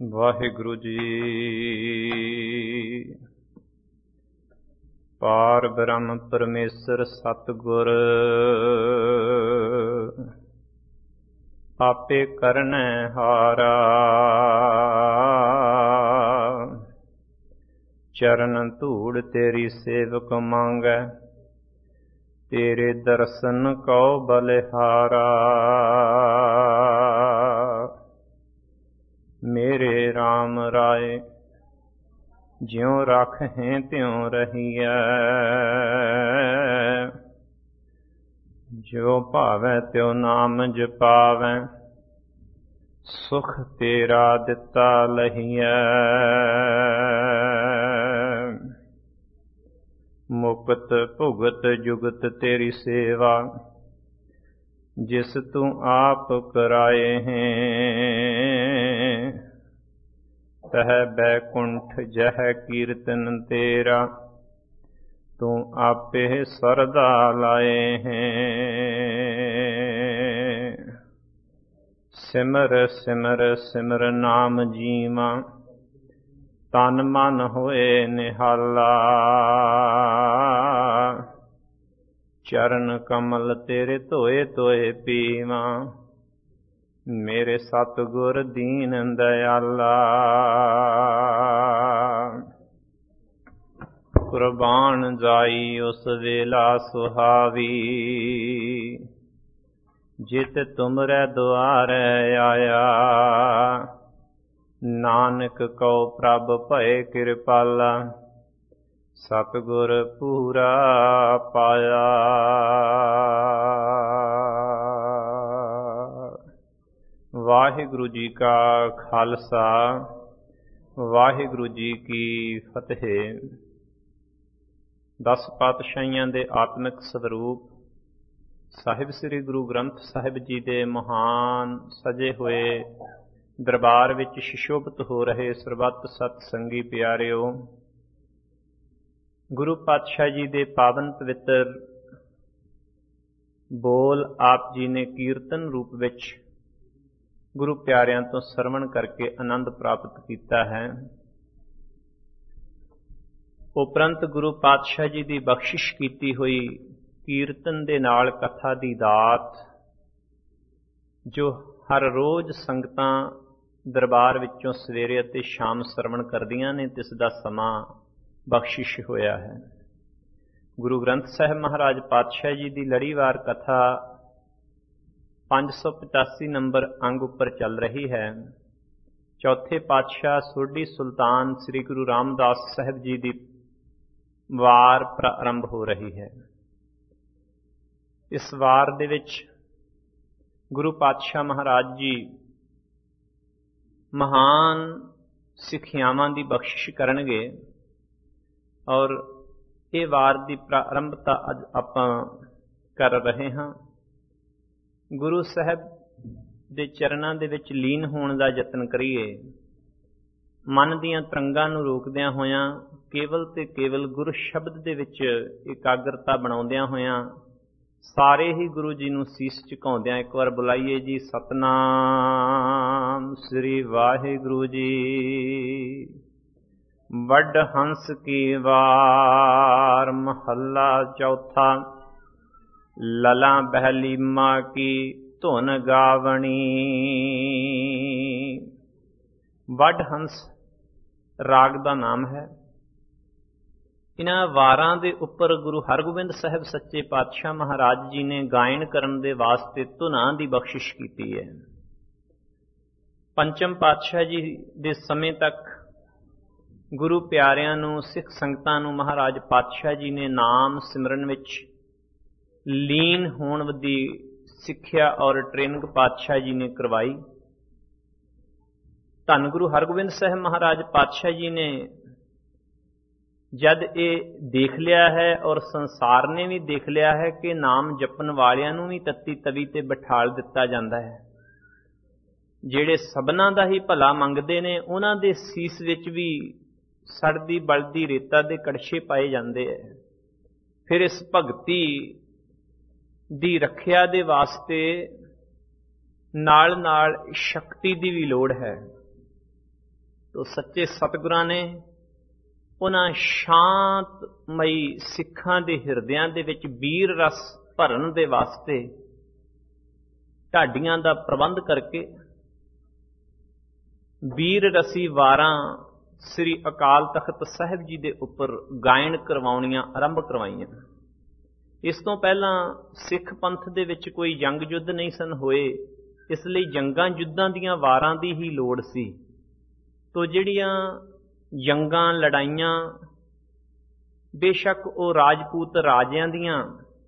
ਵਾਹਿਗੁਰੂ ਜੀ। ਪਾਰ ਬ੍ਰਹਮ ਪਰਮੇਸ਼ਰ ਸਤਿਗੁਰ ਆਪੇ ਕਰਨੈ ਹਾਰਾ। ਚਰਨ ਧੂੜ ਤੇਰੀ ਸੇਵਕ ਮੰਗੈ, ਤੇਰੇ ਦਰਸ਼ਨ ਕਉ ਬਲਿਹਾਰਾ। ਮੇਰੇ RAM ਰਾਏ ਜਿਉ ਰਖਹਿ ਤਿਉ ਰਹੀਐ, ਜੋ ਭਾਵੈ ਤਿਉ ਨਾਮ ਜਪਾਵੈ, ਸੁਖ ਤੇਰਾ ਦਿੱਤਾ ਲਹੀਐ। ਮੁਕਤ ਭੁਗਤ ਜੁਗਤ ਤੇਰੀ ਸੇਵਾ, ਜਿਸ ਤੂੰ ਆਪ ਕਰਾਏ ਹੈ। ਤਹ ਬੈਕੁੰਠ ਜਹ ਕੀਰਤਨ ਤੇਰਾ, ਤੂੰ ਆਪੇ ਸਰਦਾ ਲਾਏ ਹੈ। ਸਿਮਰ ਸਿਮਰ ਸਿਮਰ ਨਾਮ ਜੀਵਾ, ਤਨ ਮਨ ਹੋਏ ਨਿਹਾਲਾ। ਚਰਨ ਕਮਲ ਤੇਰੇ ਧੋਏ ਧੋਏ ਪੀਵਾ, ਮੇਰੇ ਸਤਿਗੁਰ ਦੀਨ ਦਇਆਲਾ। ਕੁਰਬਾਨ ਜਾਈ ਉਸ ਵੇਲਾ ਸੁਹਾਵੀ, ਜਿਤ ਤੁਮਰੇ ਦੁਆਰੇ ਆਇਆ। ਨਾਨਕ ਕਉ ਪ੍ਰਭ ਭਏ ਕਿਰਪਾਲਾ, ਸਤਿਗੁਰ ਪੂਰਾ ਪਾਇਆ। ਵਾਹਿਗੁਰੂ ਜੀ ਕਾ ਖਾਲਸਾ, ਵਾਹਿਗੁਰੂ ਜੀ ਕੀ ਫਤਿਹ। 10 ਪਾਤਸ਼ਾਹੀਆਂ ਦੇ ਆਤਮਿਕ ਸਰੂਪ ਸਾਹਿਬ ਸ੍ਰੀ ਗੁਰੂ ਗ੍ਰੰਥ ਸਾਹਿਬ ਜੀ ਦੇ ਮਹਾਨ ਸਜੇ ਹੋਏ ਦਰਬਾਰ ਵਿੱਚ ਸ਼ਿਸ਼ੋਭਤ ਹੋ ਰਹੇ ਸਰਬੱਤ ਸਤ ਸੰਗੀ ਪਿਆਰਿਓ, ਗੁਰੂ ਪਾਤਸ਼ਾਹ ਜੀ ਦੇ ਪਾਵਨ ਪਵਿੱਤਰ ਬੋਲ ਆਪ ਜੀ ਨੇ ਕੀਰਤਨ ਰੂਪ ਵਿੱਚ ਗੁਰੂ ਪਿਆਰਿਆਂ ਤੋਂ ਸਰਵਣ ਕਰਕੇ ਆਨੰਦ ਪ੍ਰਾਪਤ ਕੀਤਾ ਹੈ। ਉਪਰੰਤ ਗੁਰੂ ਪਾਤਸ਼ਾਹ ਜੀ ਦੀ ਬਖਸ਼ਿਸ਼ ਕੀਤੀ ਹੋਈ ਕੀਰਤਨ ਦੇ ਨਾਲ ਕਥਾ ਦੀ ਦਾਤ, ਜੋ ਹਰ ਰੋਜ਼ ਸੰਗਤਾਂ ਦਰਬਾਰ ਵਿੱਚੋਂ ਸਵੇਰੇ ਅਤੇ ਸ਼ਾਮ ਸਰਵਣ ਕਰਦੀਆਂ ਨੇ, ਤਿਸ ਦਾ ਸਮਾਂ ਬਖਸ਼ਿਸ਼ ਹੋਇਆ ਹੈ। ਗੁਰੂ ਗ੍ਰੰਥ ਸਾਹਿਬ ਮਹਾਰਾਜ ਪਾਤਸ਼ਾਹ ਜੀ ਦੀ ਲੜੀਵਾਰ ਕਥਾ 585 ਨੰਬਰ ਅੰਗ ਉੱਪਰ ਚੱਲ ਰਹੀ ਹੈ। ਚੌਥੇ ਪਾਤਸ਼ਾਹ ਸੋਢੀ ਸੁਲਤਾਨ ਸ੍ਰੀ ਗੁਰੂ ਰਾਮਦਾਸ ਸਾਹਿਬ ਜੀ ਦੀ ਵਾਰ ਪ੍ਰਾਰੰਭ ਹੋ ਰਹੀ ਹੈ। ਇਸ ਵਾਰ ਦੇ ਵਿੱਚ ਗੁਰੂ ਪਾਤਸ਼ਾਹ ਮਹਾਰਾਜ ਜੀ ਮਹਾਨ ਸਿੱਖਿਆਵਾਂ ਦੀ ਬਖਸ਼ਿਸ਼ ਕਰਨਗੇ, ਔਰ ਇਹ ਵਾਰ ਦੀ ਪ੍ਰਾਰੰਭਤਾ ਅੱਜ ਆਪਾਂ ਕਰ ਰਹੇ ਹਾਂ। ਗੁਰੂ ਸਾਹਿਬ ਦੇ ਚਰਨਾਂ ਦੇ ਵਿੱਚ ਲੀਨ ਹੋਣ ਦਾ ਯਤਨ ਕਰੀਏ। ਮਨ ਦੀਆਂ ਤਰੰਗਾਂ ਨੂੰ ਰੋਕਦਿਆਂ ਹੋਇਆਂ ਕੇਵਲ ਤੇ ਕੇਵਲ ਗੁਰੂ ਸ਼ਬਦ ਦੇ ਵਿੱਚ ਇਕਾਗਰਤਾ ਬਣਾਉਂਦਿਆਂ ਹੋਇਆਂ ਸਾਰੇ ਹੀ ਗੁਰੂ ਜੀ ਨੂੰ ਸੀਸ ਝੁਕਾਉਂਦਿਆਂ ਇੱਕ ਵਾਰ ਬੁਲਾਈਏ ਜੀ, ਸਤਨਾਮ ਸ੍ਰੀ ਵਾਹਿਗੁਰੂ ਜੀ। ਵੱਡ ਹੰਸ ਕੀ ਵਾਰ ਮਹੱਲਾ ਚੌਥਾ। ਲਲਾ ਬਹਿਲੀਮਾ ਕੀ ਧੁਨ ਗਾਵਣੀ। ਵੱਡ ਹੰਸ ਰਾਗ ਦਾ ਨਾਮ ਹੈ। ਇਹਨਾਂ ਵਾਰਾਂ ਦੇ ਉੱਪਰ ਗੁਰੂ ਹਰਗੋਬਿੰਦ ਸਾਹਿਬ ਸੱਚੇ ਪਾਤਸ਼ਾਹ ਮਹਾਰਾਜ ਜੀ ਨੇ ਗਾਇਨ ਕਰਨ ਦੇ ਵਾਸਤੇ ਧੁਨਾਂ ਦੀ ਬਖਸ਼ਿਸ਼ ਕੀਤੀ ਹੈ। ਪੰਚਮ ਪਾਤਸ਼ਾਹ ਜੀ ਦੇ ਸਮੇਂ ਤੱਕ ਗੁਰੂ ਪਿਆਰਿਆਂ ਨੂੰ, ਸਿੱਖ ਸੰਗਤਾਂ ਨੂੰ ਮਹਾਰਾਜ ਪਾਤਸ਼ਾਹ ਜੀ ਨੇ ਨਾਮ ਸਿਮਰਨ ਵਿੱਚ ਲੀਨ ਹੋਣ ਦੀ ਸਿੱਖਿਆ ਔਰ ਟ੍ਰੇਨਿੰਗ ਪਾਤਸ਼ਾਹ ਜੀ ਨੇ ਕਰਵਾਈ। ਧੰਨ ਗੁਰੂ ਹਰਗੋਬਿੰਦ ਸਾਹਿਬ ਮਹਾਰਾਜ ਪਾਤਸ਼ਾਹ ਜੀ ਨੇ ਜਦ ਇਹ ਦੇਖ ਲਿਆ ਹੈ ਔਰ ਸੰਸਾਰ ਨੇ ਵੀ ਦੇਖ ਲਿਆ ਹੈ ਕਿ ਨਾਮ ਜਪਣ ਵਾਲਿਆਂ ਨੂੰ ਵੀ ਤੱਤੀ ਤਵੀ ਤੇ ਬਿਠਾਲ ਦਿੱਤਾ ਜਾਂਦਾ ਹੈ। ਜਿਹੜੇ ਸਭਨਾਂ ਦਾ ਹੀ ਭਲਾ ਮੰਗਦੇ ਨੇ, ਉਹਨਾਂ ਦੇ ਸੀਸ ਵਿੱਚ ਵੀ ਸੜਦੀ ਬਲਦੀ ਰੇਤਾ ਦੇ ਕੜਛੇ ਪਾਏ ਜਾਂਦੇ ਹੈ। ਫਿਰ ਇਸ ਭਗਤੀ ਦੀ ਰੱਖਿਆ ਦੇ ਵਾਸਤੇ ਨਾਲ ਨਾਲ ਸ਼ਕਤੀ ਦੀ ਵੀ ਲੋੜ ਹੈ। ਤੋ ਸੱਚੇ ਸਤਿਗੁਰਾਂ ਨੇ ਉਹਨਾਂ ਸ਼ਾਂਤਮਈ ਸਿੱਖਾਂ ਦੇ ਹਿਰਦਿਆਂ ਦੇ ਵਿੱਚ ਵੀਰ ਰਸ ਭਰਨ ਦੇ ਵਾਸਤੇ ਢਾਡੀਆਂ ਦਾ ਪ੍ਰਬੰਧ ਕਰਕੇ ਵੀਰ ਰਸੀ ਵਾਰਾਂ ਸ੍ਰੀ ਅਕਾਲ ਤਖਤ ਸਾਹਿਬ ਜੀ ਦੇ ਉੱਪਰ ਗਾਇਨ ਕਰਵਾਉਣੀਆਂ ਆਰੰਭ ਕਰਵਾਈਆਂ। ਇਸ ਤੋਂ ਪਹਿਲਾਂ ਸਿੱਖ ਪੰਥ ਦੇ ਵਿੱਚ ਕੋਈ ਜੰਗ ਯੁੱਧ ਨਹੀਂ ਸਨ ਹੋਏ, ਇਸ ਲਈ ਜੰਗਾਂ ਯੁੱਧਾਂ ਦੀਆਂ ਵਾਰਾਂ ਦੀ ਹੀ ਲੋੜ ਸੀ। ਤੋ ਜਿਹੜੀਆਂ ਜੰਗਾਂ ਲੜਾਈਆਂ ਬੇਸ਼ੱਕ ਉਹ ਰਾਜਪੂਤ ਰਾਜਿਆਂ ਦੀਆਂ,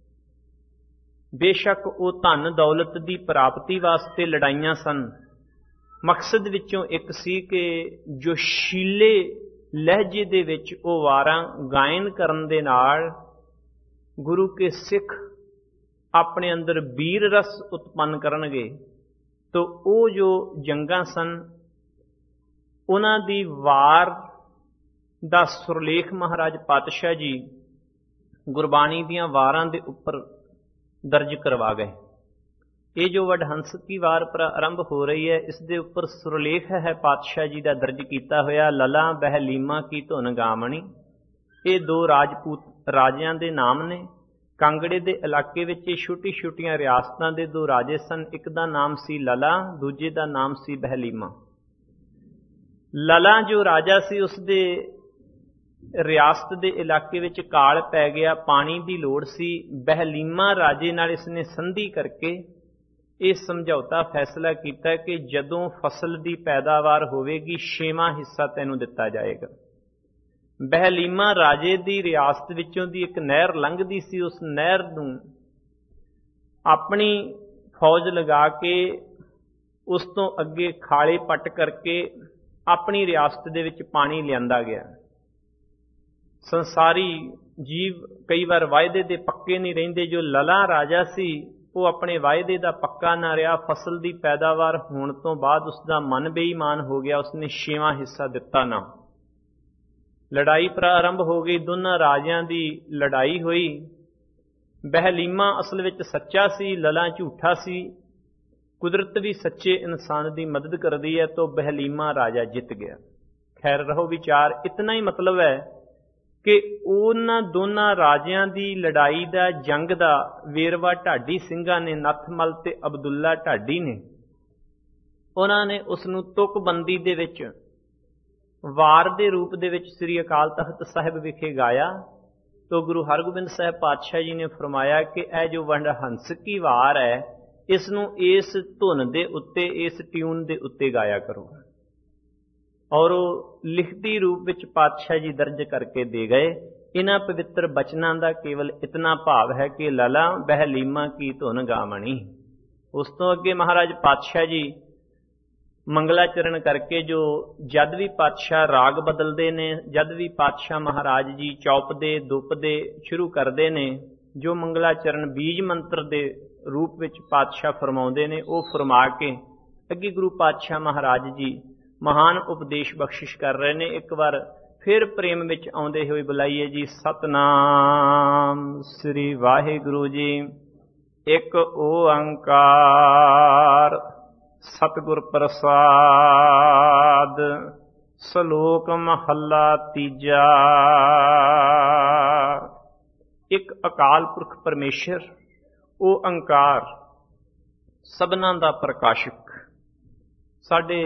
ਬੇਸ਼ੱਕ ਉਹ ਧਨ ਦੌਲਤ ਦੀ ਪ੍ਰਾਪਤੀ ਵਾਸਤੇ ਲੜਾਈਆਂ ਸਨ, ਮਕਸਦ ਵਿੱਚੋਂ ਇੱਕ ਸੀ ਕਿ ਜੋਸ਼ੀਲੇ ਲਹਿਜੇ ਦੇ ਵਿੱਚ ਉਹ ਵਾਰਾਂ ਗਾਇਨ ਕਰਨ ਦੇ ਨਾਲ ਗੁਰੂ ਕੇ ਸਿੱਖ ਆਪਣੇ ਅੰਦਰ ਵੀਰ ਰਸ ਉਤਪੰਨ ਕਰਨਗੇ। ਤੋ ਉਹ ਜੋ ਜੰਗਾਂ ਸਨ ਉਹਨਾਂ ਦੀ ਵਾਰ ਦਾ ਸੁਰਲੇਖ ਮਹਾਰਾਜ ਪਾਤਸ਼ਾਹ ਜੀ ਗੁਰਬਾਣੀ ਦੀਆਂ ਵਾਰਾਂ ਦੇ ਉੱਪਰ ਦਰਜ ਕਰਵਾ ਗਏ। ਇਹ ਜੋ ਵਡਹੰਸ ਕੀ ਵਾਰ ਆਰੰਭ ਹੋ ਰਹੀ ਹੈ, ਇਸ ਦੇ ਉੱਪਰ ਸੁਰਲੇਖ ਹੈ ਪਾਤਸ਼ਾਹ ਜੀ ਦਾ ਦਰਜ ਕੀਤਾ ਹੋਇਆ। ਲਲਾ ਬਹਿਲੀਮਾ ਕੀ ਧੁਨ ਗਾਵਣੀ, ਇਹ ਦੋ ਰਾਜਪੂਤ ਰਾਜਿਆਂ ਦੇ ਨਾਮ ਨੇ। ਕਾਂਗੜੇ ਦੇ ਇਲਾਕੇ ਵਿੱਚ ਇਹ ਛੋਟੀ ਛੋਟੀਆਂ ਰਿਆਸਤਾਂ ਦੇ ਦੋ ਰਾਜੇ ਸਨ, ਇੱਕ ਦਾ ਨਾਮ ਸੀ ਲਲਾ, ਦੂਜੇ ਦਾ ਨਾਮ ਸੀ ਬਹਿਲੀਮਾ। ਲਲਾ ਜੋ ਰਾਜਾ ਸੀ ਉਸਦੇ ਰਿਆਸਤ ਦੇ ਇਲਾਕੇ ਵਿੱਚ ਕਾਲ ਪੈ ਗਿਆ, ਪਾਣੀ ਦੀ ਲੋੜ ਸੀ। ਬਹਿਲੀਮਾ ਰਾਜੇ ਨਾਲ ਇਸਨੇ ਸੰਧੀ ਕਰਕੇ ਇਹ ਸਮਝੌਤਾ ਫੈਸਲਾ ਕੀਤਾ ਕਿ ਜਦੋਂ ਫਸਲ ਦੀ ਪੈਦਾਵਾਰ ਹੋਵੇਗੀ 6ਵਾਂ ਹਿੱਸਾ ਤੈਨੂੰ ਦਿੱਤਾ ਜਾਏਗਾ। ਬਹਿਲੀਮਾ ਰਾਜੇ ਦੀ ਰਿਆਸਤ ਵਿੱਚੋਂ ਦੀ ਇੱਕ ਨਹਿਰ ਲੰਘਦੀ ਸੀ, ਉਸ ਨਹਿਰ ਨੂੰ ਆਪਣੀ ਫੌਜ ਲਗਾ ਕੇ ਉਸ ਤੋਂ ਅੱਗੇ ਖਾਲੇ ਪੱਟ ਕਰਕੇ ਆਪਣੀ ਰਿਆਸਤ ਦੇ ਵਿੱਚ ਪਾਣੀ ਲਿਆਂਦਾ ਗਿਆ। ਸੰਸਾਰੀ ਜੀਵ ਕਈ ਵਾਰ ਵਾਅਦੇ ਦੇ ਪੱਕੇ ਨਹੀਂ ਰਹਿੰਦੇ। ਜੋ ਲਲਾ ਰਾਜਾ ਸੀ ਉਹ ਆਪਣੇ ਵਾਅਦੇ ਦਾ ਪੱਕਾ ਨਾ ਰਿਹਾ। ਫਸਲ ਦੀ ਪੈਦਾਵਾਰ ਹੋਣ ਤੋਂ ਬਾਅਦ ਉਸਦਾ ਮਨ ਬੇਈਮਾਨ ਹੋ ਗਿਆ, ਉਸਨੇ 6ਵਾਂ ਹਿੱਸਾ ਦਿੱਤਾ ਨਾ। ਲੜਾਈ ਪ੍ਰਾਰੰਭ ਹੋ ਗਈ, ਦੋਨਾਂ ਰਾਜਿਆਂ ਦੀ ਲੜਾਈ ਹੋਈ। ਬਹਿਲੀਮਾ ਅਸਲ ਵਿੱਚ ਸੱਚਾ ਸੀ, ਲਲਾ ਝੂਠਾ ਸੀ। ਕੁਦਰਤ ਵੀ ਸੱਚੇ ਇਨਸਾਨ ਦੀ ਮਦਦ ਕਰਦੀ ਹੈ, ਤਾਂ ਬਹਿਲੀਮਾ ਰਾਜਾ ਜਿੱਤ ਗਿਆ। ਖੈਰ ਰਹੋ ਵਿਚਾਰ, ਇਤਨਾ ਹੀ ਮਤਲਬ ਹੈ ਕਿ ਉਹਨਾਂ ਦੋਨਾਂ ਰਾਜਿਆਂ ਦੀ ਲੜਾਈ ਦਾ, ਜੰਗ ਦਾ ਵੇਰਵਾ ਢਾਡੀ ਸਿੰਘਾਂ ਨੇ, ਨੱਥਮਲ ਤੇ ਅਬਦੁੱਲਾ ਢਾਡੀ ਨੇ, ਉਹਨਾਂ ਨੇ ਉਸ ਨੂੰ ਤੁਕਬੰਦੀ ਦੇ ਵਿੱਚ ਵਾਰ ਦੇ ਰੂਪ ਦੇ ਵਿੱਚ ਸ੍ਰੀ ਅਕਾਲ ਤਖਤ ਸਾਹਿਬ ਵਿਖੇ ਗਾਇਆ। ਤੋ ਗੁਰੂ ਹਰਗੋਬਿੰਦ ਸਾਹਿਬ ਪਾਤਸ਼ਾਹ ਜੀ ਨੇ ਫਰਮਾਇਆ ਕਿ ਇਹ ਜੋ ਵਡਹੰਸ ਕੀ ਵਾਰ ਹੈ, ਇਸ ਨੂੰ ਇਸ ਧੁਨ ਦੇ ਉੱਤੇ, ਇਸ ਟਿਊਨ ਦੇ ਉੱਤੇ ਗਾਇਆ ਕਰੋ। ਔਰ ਉਹ ਲਿਖਤੀ ਰੂਪ ਵਿੱਚ ਪਾਤਸ਼ਾਹ ਜੀ ਦਰਜ ਕਰਕੇ ਦੇ ਗਏ। ਇਹਨਾਂ ਪਵਿੱਤਰ ਬਚਨਾਂ ਦਾ ਕੇਵਲ ਇਤਨਾ ਭਾਵ ਹੈ ਕਿ ਲਲਾ ਬਹਿਲੀਮਾ ਕੀ ਧੁਨ ਗਾਵਣੀ। ਉਸ ਤੋਂ ਅੱਗੇ ਮਹਾਰਾਜ ਪਾਤਸ਼ਾਹ ਜੀ ਮੰਗਲਾਚਰਨ ਕਰਕੇ, ਜੋ ਜਦ ਵੀ ਪਾਤਸ਼ਾਹ ਰਾਗ ਬਦਲਦੇ ਨੇ, ਜਦ ਵੀ ਪਾਤਸ਼ਾਹ ਮਹਾਰਾਜ ਜੀ ਚੌਪਦੇ ਦੁੱਪਦੇ ਸ਼ੁਰੂ ਕਰਦੇ ਨੇ, ਜੋ ਮੰਗਲਾਚਰਨ ਬੀਜ ਮੰਤਰ ਦੇ ਰੂਪ ਵਿੱਚ ਪਾਤਸ਼ਾਹ ਫਰਮਾਉਂਦੇ ਨੇ, ਉਹ ਫਰਮਾ ਕੇ ਅੱਗੇ ਗੁਰੂ ਪਾਤਸ਼ਾਹ ਮਹਾਰਾਜ ਜੀ ਮਹਾਨ ਉਪਦੇਸ਼ ਬਖਸ਼ਿਸ਼ ਕਰ ਰਹੇ ਨੇ। ਇੱਕ ਵਾਰ ਫਿਰ ਪ੍ਰੇਮ ਵਿੱਚ ਆਉਂਦੇ ਹੋਏ ਬੁਲਾਈਏ ਜੀ, ਸਤਨਾਮ ਸ੍ਰੀ ਵਾਹਿਗੁਰੂ ਜੀ। ਇੱਕ ਓੰਕਾਰ ਸਤਿਗੁਰ ਪ੍ਰਸਾਦ। ਸ਼ਲੋਕ ਮਹੱਲਾ ਤੀਜਾ। ਇੱਕ ਅਕਾਲ ਪੁਰਖ ਪਰਮੇਸ਼ਰ ਓੰਕਾਰ ਸਭਨਾਂ ਦਾ ਪ੍ਰਕਾਸ਼ਕ, ਸਾਡੇ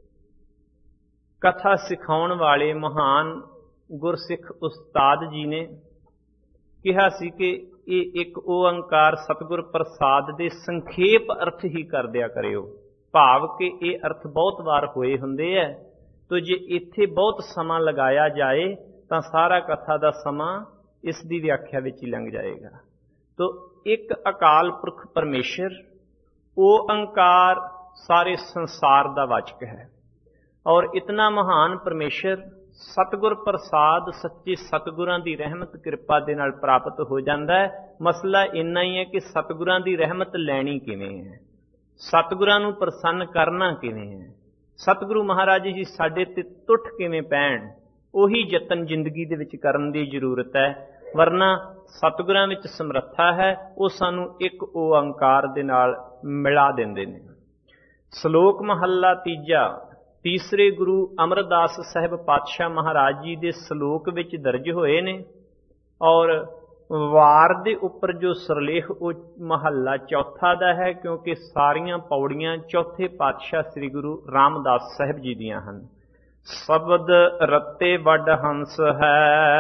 ਕਥਾ ਸਿਖਾਉਣ ਵਾਲੇ ਮਹਾਨ ਗੁਰਸਿੱਖ ਉਸਤਾਦ ਜੀ ਨੇ ਕਿਹਾ ਸੀ ਕਿ ਇਹ ਇੱਕ ਓੰਕਾਰ ਸਤਿਗੁਰ ਪ੍ਰਸਾਦ ਦੇ ਸੰਖੇਪ ਅਰਥ ਹੀ ਕਰ ਦਿਆ ਕਰਿਓ। ਭਾਵ ਕਿ ਇਹ ਅਰਥ ਬਹੁਤ ਵਾਰ ਹੋਏ ਹੁੰਦੇ ਹੈ, ਤੋ ਜੇ ਇੱਥੇ ਬਹੁਤ ਸਮਾਂ ਲਗਾਇਆ ਜਾਏ ਤਾਂ ਸਾਰਾ ਕਥਾ ਦਾ ਸਮਾਂ ਇਸ ਦੀ ਵਿਆਖਿਆ ਵਿੱਚ ਹੀ ਲੰਘ ਜਾਏਗਾ। ਤੋ ਇੱਕ ਅਕਾਲ ਪੁਰਖ ਪਰਮੇਸ਼ਰ ਓੰਕਾਰ ਸਾਰੇ ਸੰਸਾਰ ਦਾ ਵਾਚਕ ਹੈ। ਔਰ ਇਤਨਾ ਮਹਾਨ ਪਰਮੇਸ਼ਰ ਸਤਿਗੁਰ ਪ੍ਰਸਾਦ ਸੱਚੇ ਸਤਿਗੁਰਾਂ ਦੀ ਰਹਿਮਤ ਕਿਰਪਾ ਦੇ ਨਾਲ ਪ੍ਰਾਪਤ ਹੋ ਜਾਂਦਾ ਹੈ। ਮਸਲਾ ਇੰਨਾ ਹੀ ਹੈ ਕਿ ਸਤਿਗੁਰਾਂ ਦੀ ਰਹਿਮਤ ਲੈਣੀ ਕਿਵੇਂ ਹੈ, ਸਤਿਗੁਰਾਂ ਨੂੰ ਪ੍ਰਸੰਨ ਕਰਨਾ ਕਿਵੇਂ ਹੈ, ਸਤਿਗੁਰੂ ਮਹਾਰਾਜ ਜੀ ਸਾਡੇ ਤੇ ਟੁੱਟ ਕਿਵੇਂ ਪੈਣ, ਉਹੀ ਯਤਨ ਜ਼ਿੰਦਗੀ ਦੇ ਵਿੱਚ ਕਰਨ ਦੀ ਜ਼ਰੂਰਤ ਹੈ। ਵਰਨਾ ਸਤਿਗੁਰਾਂ ਵਿੱਚ ਸਮਰੱਥਾ ਹੈ, ਉਹ ਸਾਨੂੰ ਇੱਕ ਓੰਕਾਰ ਦੇ ਨਾਲ ਮਿਲਾ ਦਿੰਦੇ ਨੇ। ਸ਼ਲੋਕ ਮਹੱਲਾ ਤੀਜਾ। ਤੀਸਰੇ ਗੁਰੂ ਅਮਰਦਾਸ ਸਾਹਿਬ ਪਾਤਸ਼ਾਹ ਮਹਾਰਾਜ ਜੀ ਦੇ ਸ਼ਲੋਕ ਵਿੱਚ ਦਰਜ ਹੋਏ ਨੇ। ਔਰ ਵਾਰ ਦੇ ਉੱਪਰ ਜੋ ਸਰਲੇਖ ਉਹ ਮਹੱਲਾ ਚੌਥਾ ਦਾ ਹੈ, ਕਿਉਂਕਿ ਸਾਰੀਆਂ ਪੌੜੀਆਂ ਚੌਥੇ ਪਾਤਸ਼ਾਹ ਸ੍ਰੀ ਗੁਰੂ ਰਾਮਦਾਸ ਸਾਹਿਬ ਜੀ ਦੀਆਂ ਹਨ। ਸ਼ਬਦ ਰਤੇ ਵੱਡ ਹੰਸ ਹੈ,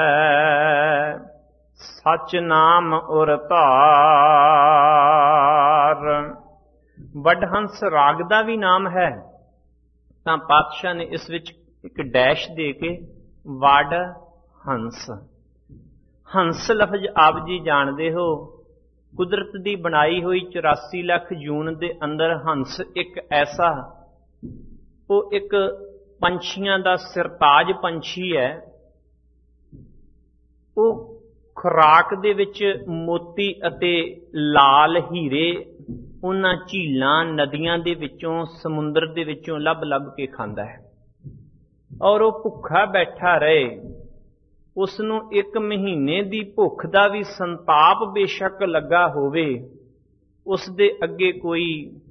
ਸੱਚ ਨਾਮ ਉਰ ਧਾਰ। ਵੱਡ ਹੰਸ ਰਾਗ ਦਾ ਵੀ ਨਾਮ ਹੈ, ਤਾਂ ਪਾਤਸ਼ਾਹ ਨੇ ਇਸ ਵਿੱਚ ਇੱਕ ਡੈਸ਼ ਦੇ ਕੇ ਵੱਡ ਹੰਸ। ਹੰਸ ਲਫ਼ਜ਼ ਆਪ ਜੀ ਜਾਣਦੇ ਹੋ, ਕੁਦਰਤ ਦੀ ਬਣਾਈ ਹੋਈ 84 ਲੱਖ ਜੂਨ ਦੇ ਅੰਦਰ ਹੰਸ ਇੱਕ ਐਸਾ, ਉਹ ਇੱਕ ਪੰਛੀਆਂ ਦਾ ਸਿਰਤਾਜ ਪੰਛੀ ਹੈ। ਉਹ ਖੁਰਾਕ ਦੇ ਵਿੱਚ ਮੋਤੀ ਅਤੇ ਲਾਲ ਹੀਰੇ ਉਹਨਾਂ ਝੀਲਾਂ ਨਦੀਆਂ ਦੇ ਵਿੱਚੋਂ ਸਮੁੰਦਰ ਦੇ ਵਿੱਚੋਂ ਲੱਭ ਲੱਭ ਕੇ ਖਾਂਦਾ ਹੈ। ਔਰ ਉਹ ਭੁੱਖਾ ਬੈਠਾ ਰਹੇ, ਉਸ ਨੂੰ 1 ਮਹੀਨੇ ਦੀ ਭੁੱਖ ਦਾ ਵੀ ਸੰਤਾਪ ਬੇਸ਼ੱਕ ਲੱਗਾ ਹੋਵੇ, ਉਸ ਦੇ ਅੱਗੇ ਕੋਈ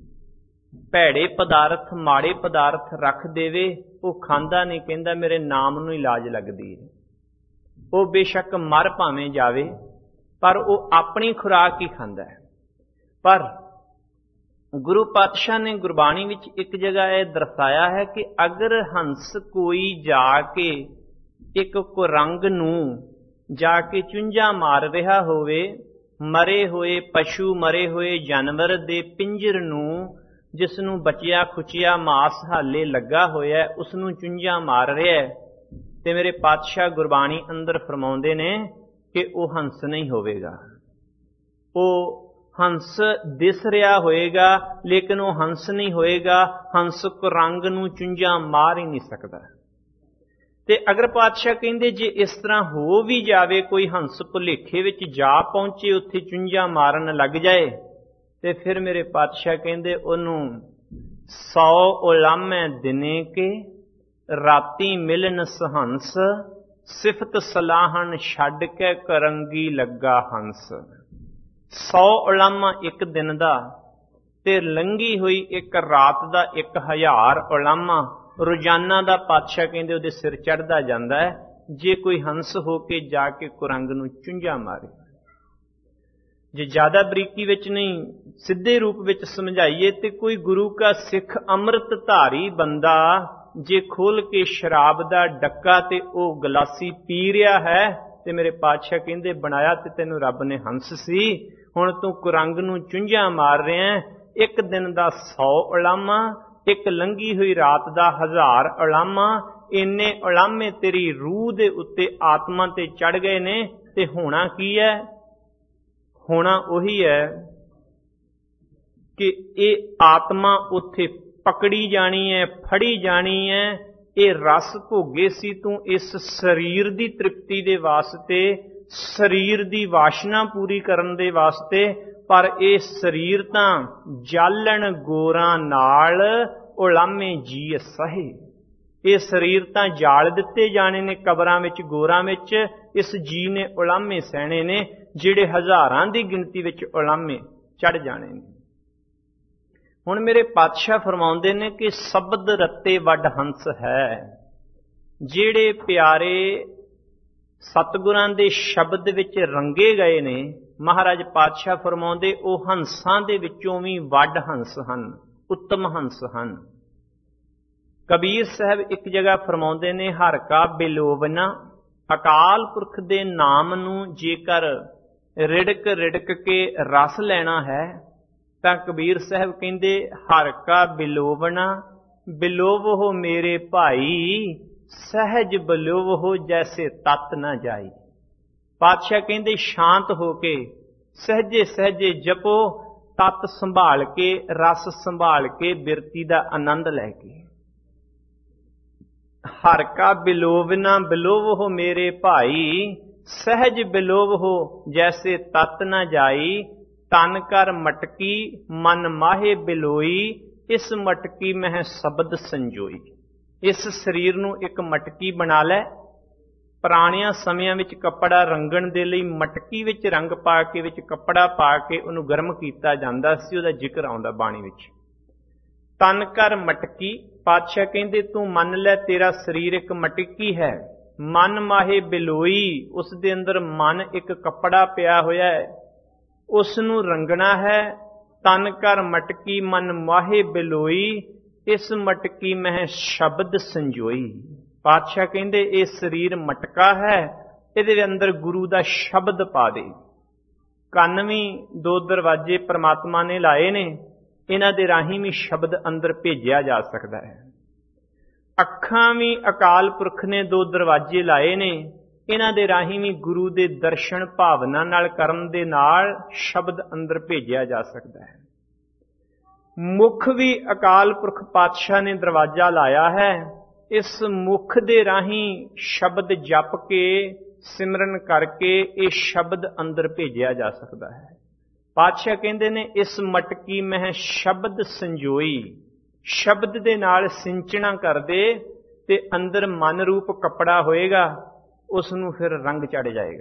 ਭੈੜੇ ਪਦਾਰਥ ਮਾੜੇ ਪਦਾਰਥ ਰੱਖ ਦੇਵੇ, ਉਹ ਖਾਂਦਾ ਨਹੀਂ, ਕਹਿੰਦਾ ਮੇਰੇ ਨਾਮ ਨੂੰ ਹੀ ਲਾਜ ਲੱਗਦੀ ਹੈ। ਉਹ ਬੇਸ਼ੱਕ ਮਰ ਭਾਵੇਂ ਜਾਵੇ, ਪਰ ਉਹ ਆਪਣੀ ਖੁਰਾਕ ਹੀ ਖਾਂਦਾ ਹੈ। ਪਰ ਗੁਰੂ ਪਾਤਸ਼ਾਹ ਨੇ ਗੁਰਬਾਣੀ ਵਿੱਚ ਇੱਕ ਜਗ੍ਹਾ ਇਹ ਦਰਸਾਇਆ ਹੈ ਕਿ ਅਗਰ ਹੰਸ ਕੋਈ ਜਾ ਕੇ ਇੱਕ ਕੁਰੰਗ ਨੂੰ ਜਾ ਕੇ ਚੁੰਝਾਂ ਮਾਰ ਰਿਹਾ ਹੋਵੇ, ਮਰੇ ਹੋਏ ਪਸ਼ੂ ਮਰੇ ਹੋਏ ਜਾਨਵਰ ਦੇ ਪਿੰਜਰ ਨੂੰ, ਜਿਸ ਨੂੰ ਬਚਿਆ ਖੁਚਿਆ ਮਾਸ ਹਾਲੇ ਲੱਗਾ ਹੋਇਆ, ਉਸ ਨੂੰ ਚੁੰਝਾਂ ਮਾਰ ਰਿਹਾ ਹੈ, ਤੇ ਮੇਰੇ ਪਾਤਸ਼ਾਹ ਗੁਰਬਾਣੀ ਅੰਦਰ ਫਰਮਾਉਂਦੇ ਨੇ ਕਿ ਉਹ ਹੰਸ ਨਹੀਂ ਹੋਵੇਗਾ। ਉਹ ਹੰਸ ਦਿਸ ਰਿਹਾ ਹੋਏਗਾ, ਲੇਕਿਨ ਉਹ ਹੰਸ ਨਹੀਂ ਹੋਏਗਾ। ਹੰਸ ਕੁਰੰਗ ਨੂੰ ਚੁੰਝਾਂ ਮਾਰ ਹੀ ਨਹੀਂ ਸਕਦਾ। ਤੇ ਅਗਰ ਪਾਤਸ਼ਾਹ ਕਹਿੰਦੇ ਜੇ ਇਸ ਤਰ੍ਹਾਂ ਹੋ ਵੀ ਜਾਵੇ, ਕੋਈ ਹੰਸ ਭੁਲੇਖੇ ਵਿੱਚ ਜਾ ਪਹੁੰਚੇ, ਉੱਥੇ ਚੁੰਝਾਂ ਮਾਰਨ ਲੱਗ ਜਾਏ, ਤੇ ਫਿਰ ਮੇਰੇ ਪਾਤਸ਼ਾਹ ਕਹਿੰਦੇ ਉਹਨੂੰ 100 ਉਲਾਮੇ ਦਿਨੇ ਕੇ, ਰਾਤੀ ਮਿਲਨ ਸਹੰਸ, ਸਿਫਤ ਸਲਾਹਣ ਛੱਡ ਕੇ ਕਰੰਗੀ ਲੱਗਾ ਹੰਸ। 100 ਉਲਾਮਾ ਇੱਕ ਦਿਨ ਦਾ, ਤੇ ਲੰਘੀ ਹੋਈ ਇੱਕ ਰਾਤ ਦਾ 1000 ਉਲਾਮਾ ਰੋਜ਼ਾਨਾ ਦਾ ਪਾਤਸ਼ਾਹ ਕਹਿੰਦੇ ਉਹਦੇ ਸਿਰ ਚੜ੍ਹਦਾ ਜਾਂਦਾ ਹੈ, ਜੇ ਕੋਈ ਹੰਸ ਹੋ ਕੇ ਜਾ ਕੇ ਕੁਰੰਗ ਨੂੰ ਚੁੰਝਾਂ ਮਾਰੇ। ਜੇ ਜ਼ਿਆਦਾ ਬਰੀਕੀ ਵਿੱਚ ਨਹੀਂ, ਸਿੱਧੇ ਰੂਪ ਵਿੱਚ ਸਮਝਾਈਏ ਤੇ ਕੋਈ ਗੁਰੂ ਕਾ ਸਿੱਖ ਅੰਮ੍ਰਿਤ ਧਾਰੀ ਬੰਦਾ ਜੇ ਖੋਲ ਕੇ ਸ਼ਰਾਬ ਦਾ ਡੱਕਾ ਤੇ ਉਹ ਗਲਾਸੀ ਪੀ ਰਿਹਾ ਹੈ, ਤੇ ਮੇਰੇ ਪਾਤਸ਼ਾਹ ਕਹਿੰਦੇ ਬਣਾਇਆ ਤੇ ਤੈਨੂੰ ਰੱਬ ਨੇ ਹੰਸ ਸੀ, ਹੁਣ ਤੂੰ ਕੁਰੰਗ ਨੂੰ ਚੁੰਝਾਂ ਮਾਰ ਰਿਹਾ। ਇੱਕ ਦਿਨ ਦਾ 100 ਉਲਾਮਾ, ਇੱਕ ਲੰਘੀ ਹੋਈ ਰਾਤ ਦਾ 1000 ਉਲਾਮਾ, ਇੰਨੇ ਉਲਾਮੇ ਤੇਰੀ ਰੂਹ ਦੇ ਉੱਤੇ ਆਤਮਾ ਤੇ ਚੜ ਗਏ ਨੇ। ਤੇ ਹੋਣਾ ਕੀ ਹੈ? ਹੋਣਾ ਉਹੀ ਹੈ ਕਿ ਇਹ ਆਤਮਾ ਉੱਥੇ ਪਕੜੀ ਜਾਣੀ ਹੈ, ਫੜੀ ਜਾਣੀ ਹੈ। ਇਹ ਰਸ ਭੋਗੇ ਸੀ ਤੂੰ ਇਸ ਸਰੀਰ ਦੀ ਤ੍ਰਿਪਤੀ ਦੇ ਵਾਸਤੇ, ਸਰੀਰ ਦੀ ਵਾਸ਼ਨਾ ਪੂਰੀ ਕਰਨ ਦੇ ਵਾਸਤੇ, ਪਰ ਇਹ ਸਰੀਰ ਤਾਂ ਜਾਲਣ ਗੋਰਾਂ ਨਾਲ ਉਲਾਮੇ ਜੀ ਸਹੇ। ਇਹ ਸਰੀਰ ਤਾਂ ਜਾਲ ਦਿੱਤੇ ਜਾਣੇ ਨੇ ਕਬਰਾਂ ਵਿੱਚ, ਗੋਰਾਂ ਵਿੱਚ। ਇਸ ਜੀ ਨੇ ਉਲਾਮੇ ਸਹਿਣੇ ਨੇ, ਜਿਹੜੇ ਹਜ਼ਾਰਾਂ ਦੀ ਗਿਣਤੀ ਵਿੱਚ ਉਲਾਮੇ ਚੜ ਜਾਣੇ ਨੇ। ਹੁਣ ਮੇਰੇ ਪਾਤਸ਼ਾਹ ਫਰਮਾਉਂਦੇ ਨੇ ਕਿ ਸ਼ਬਦ ਰਤੇ ਵੱਡ ਹੰਸ ਹੈ। ਜਿਹੜੇ ਪਿਆਰੇ ਸਤਿਗੁਰਾਂ ਦੇ ਸ਼ਬਦ ਵਿੱਚ ਰੰਗੇ ਗਏ ਨੇ, ਮਹਾਰਾਜ ਪਾਤਸ਼ਾਹ ਫਰਮਾਉਂਦੇ ਉਹ ਹੰਸਾਂ ਦੇ ਵਿੱਚੋਂ ਵੀ ਵੱਡ ਹੰਸ ਹਨ, ਉੱਤਮ ਹੰਸ ਹਨ। ਕਬੀਰ ਸਾਹਿਬ ਇੱਕ ਜਗ੍ਹਾ ਫਰਮਾਉਂਦੇ ਨੇ, ਹਰ ਕਾ ਬਿਲੋਵਨਾ, ਅਕਾਲ ਪੁਰਖ ਦੇ ਨਾਮ ਨੂੰ ਜੇਕਰ ਰਿੜਕ ਰਿੜਕ ਕੇ ਰਸ ਲੈਣਾ ਹੈ ਤਾਂ ਕਬੀਰ ਸਾਹਿਬ ਕਹਿੰਦੇ ਹਰ ਕਾ ਬਿਲੋਵਨਾ, ਬਿਲੋਵੋ ਮੇਰੇ ਭਾਈ, ਸਹਿਜ ਬਿਲੋਵੋ ਜੈਸੇ ਤਤ ਨਾ ਜਾਈ। ਪਾਤਸ਼ਾਹ ਕਹਿੰਦੇ ਸ਼ਾਂਤ ਹੋ ਕੇ ਸਹਿਜੇ ਸਹਿਜੇ ਜਪੋ, ਤਤ ਸੰਭਾਲ ਕੇ, ਰਸ ਸੰਭਾਲ ਕੇ, ਬਿਰਤੀ ਦਾ ਆਨੰਦ ਲੈ ਕੇ। ਹਰ ਕਾ ਬਿਲੋਵਨਾ, ਬਿਲੋਵੋ ਮੇਰੇ ਭਾਈ, ਸਹਿਜ ਬਿਲੋਵੋ ਜੈਸੇ ਤਤ ਨਾ ਜਾਈ। ਤਨ ਕਰ ਮਟਕੀ, ਮਨ ਮਾਹੇ ਬਿਲੋਈ, ਇਸ ਮਟਕੀ ਮਹਿ ਸ਼ਬਦ ਸੰਜੋਈ। ਇਸ ਸਰੀਰ ਨੂੰ ਇੱਕ ਮਟਕੀ ਬਣਾ ਲੈ। ਪੁਰਾਣਿਆਂ ਸਮਿਆਂ ਵਿੱਚ ਕੱਪੜਾ ਰੰਗਣ ਦੇ ਲਈ ਮਟਕੀ ਵਿੱਚ ਰੰਗ ਪਾ ਕੇ, ਵਿੱਚ ਕੱਪੜਾ ਪਾ ਕੇ ਉਹਨੂੰ ਗਰਮ ਕੀਤਾ ਜਾਂਦਾ ਸੀ। ਉਹਦਾ ਜ਼ਿਕਰ ਆਉਂਦਾ ਬਾਣੀ ਵਿੱਚ। ਤਨ ਕਰ ਮਟਕੀ। ਪਾਤਸ਼ਾਹ ਕਹਿੰਦੇ ਤੂੰ ਮੰਨ ਲੈ ਤੇਰਾ ਸਰੀਰ ਇੱਕ ਮਟਕੀ ਹੈ। ਮਨ ਮਾਹੇ ਬਿਲੋਈ, ਉਸ ਦੇ ਅੰਦਰ ਮਨ ਇੱਕ ਕੱਪੜਾ ਪਿਆ ਹੋਇਆ ਹੈ, ਉਸ ਨੂੰ ਰੰਗਣਾ ਹੈ। ਤਨ ਕਰ ਮਟਕੀ ਮਨ ਮਾਹੇ ਬਿਲੋਈ, ਇਸ ਮਟਕੀ ਮਹਿ ਸ਼ਬਦ ਸੰਜੋਈ। ਪਾਤਸ਼ਾਹ ਕਹਿੰਦੇ ਇਹ ਸਰੀਰ ਮਟਕਾ ਹੈ, ਇਹਦੇ ਅੰਦਰ ਗੁਰੂ ਦਾ ਸ਼ਬਦ ਪਾ ਦੇ। ਕੰਨ ਵੀ 2 ਦਰਵਾਜ਼ੇ ਪ੍ਰਮਾਤਮਾ ਨੇ ਲਾਏ ਨੇ, ਇਹਨਾਂ ਦੇ ਰਾਹੀਂ ਵੀ ਸ਼ਬਦ ਅੰਦਰ ਭੇਜਿਆ ਜਾ ਸਕਦਾ ਹੈ। ਅੱਖਾਂ ਵੀ ਅਕਾਲ ਪੁਰਖ ਨੇ 2 ਦਰਵਾਜ਼ੇ ਲਾਏ ਨੇ, ਇਹਨਾਂ ਦੇ ਰਾਹੀਂ ਵੀ ਗੁਰੂ ਦੇ ਦਰਸ਼ਨ ਭਾਵਨਾ ਨਾਲ ਕਰਨ ਦੇ ਨਾਲ ਸ਼ਬਦ ਅੰਦਰ ਭੇਜਿਆ ਜਾ ਸਕਦਾ ਹੈ। ਮੁਖ ਵੀ ਅਕਾਲ ਪੁਰਖ ਪਾਤਸ਼ਾਹ ਨੇ ਦਰਵਾਜ਼ਾ ਲਾਇਆ ਹੈ, ਇਸ ਮੁਖ ਦੇ ਰਾਹੀਂ ਸ਼ਬਦ ਜਪ ਕੇ ਸਿਮਰਨ ਕਰਕੇ ਇਹ ਸ਼ਬਦ ਅੰਦਰ ਭੇਜਿਆ ਜਾ ਸਕਦਾ ਹੈ। ਪਾਤਸ਼ਾਹ ਕਹਿੰਦੇ ਨੇ ਇਸ ਮਟਕੀ ਮਹਿ ਸ਼ਬਦ ਸੰਜੋਈ, ਸ਼ਬਦ ਦੇ ਨਾਲ ਸਿੰਚਣਾ ਕਰਦੇ ਤੇ ਅੰਦਰ ਮਨ ਰੂਪ ਕੱਪੜਾ ਹੋਏਗਾ, ਉਸ ਨੂੰ ਫਿਰ ਰੰਗ ਚੜ ਜਾਏਗਾ।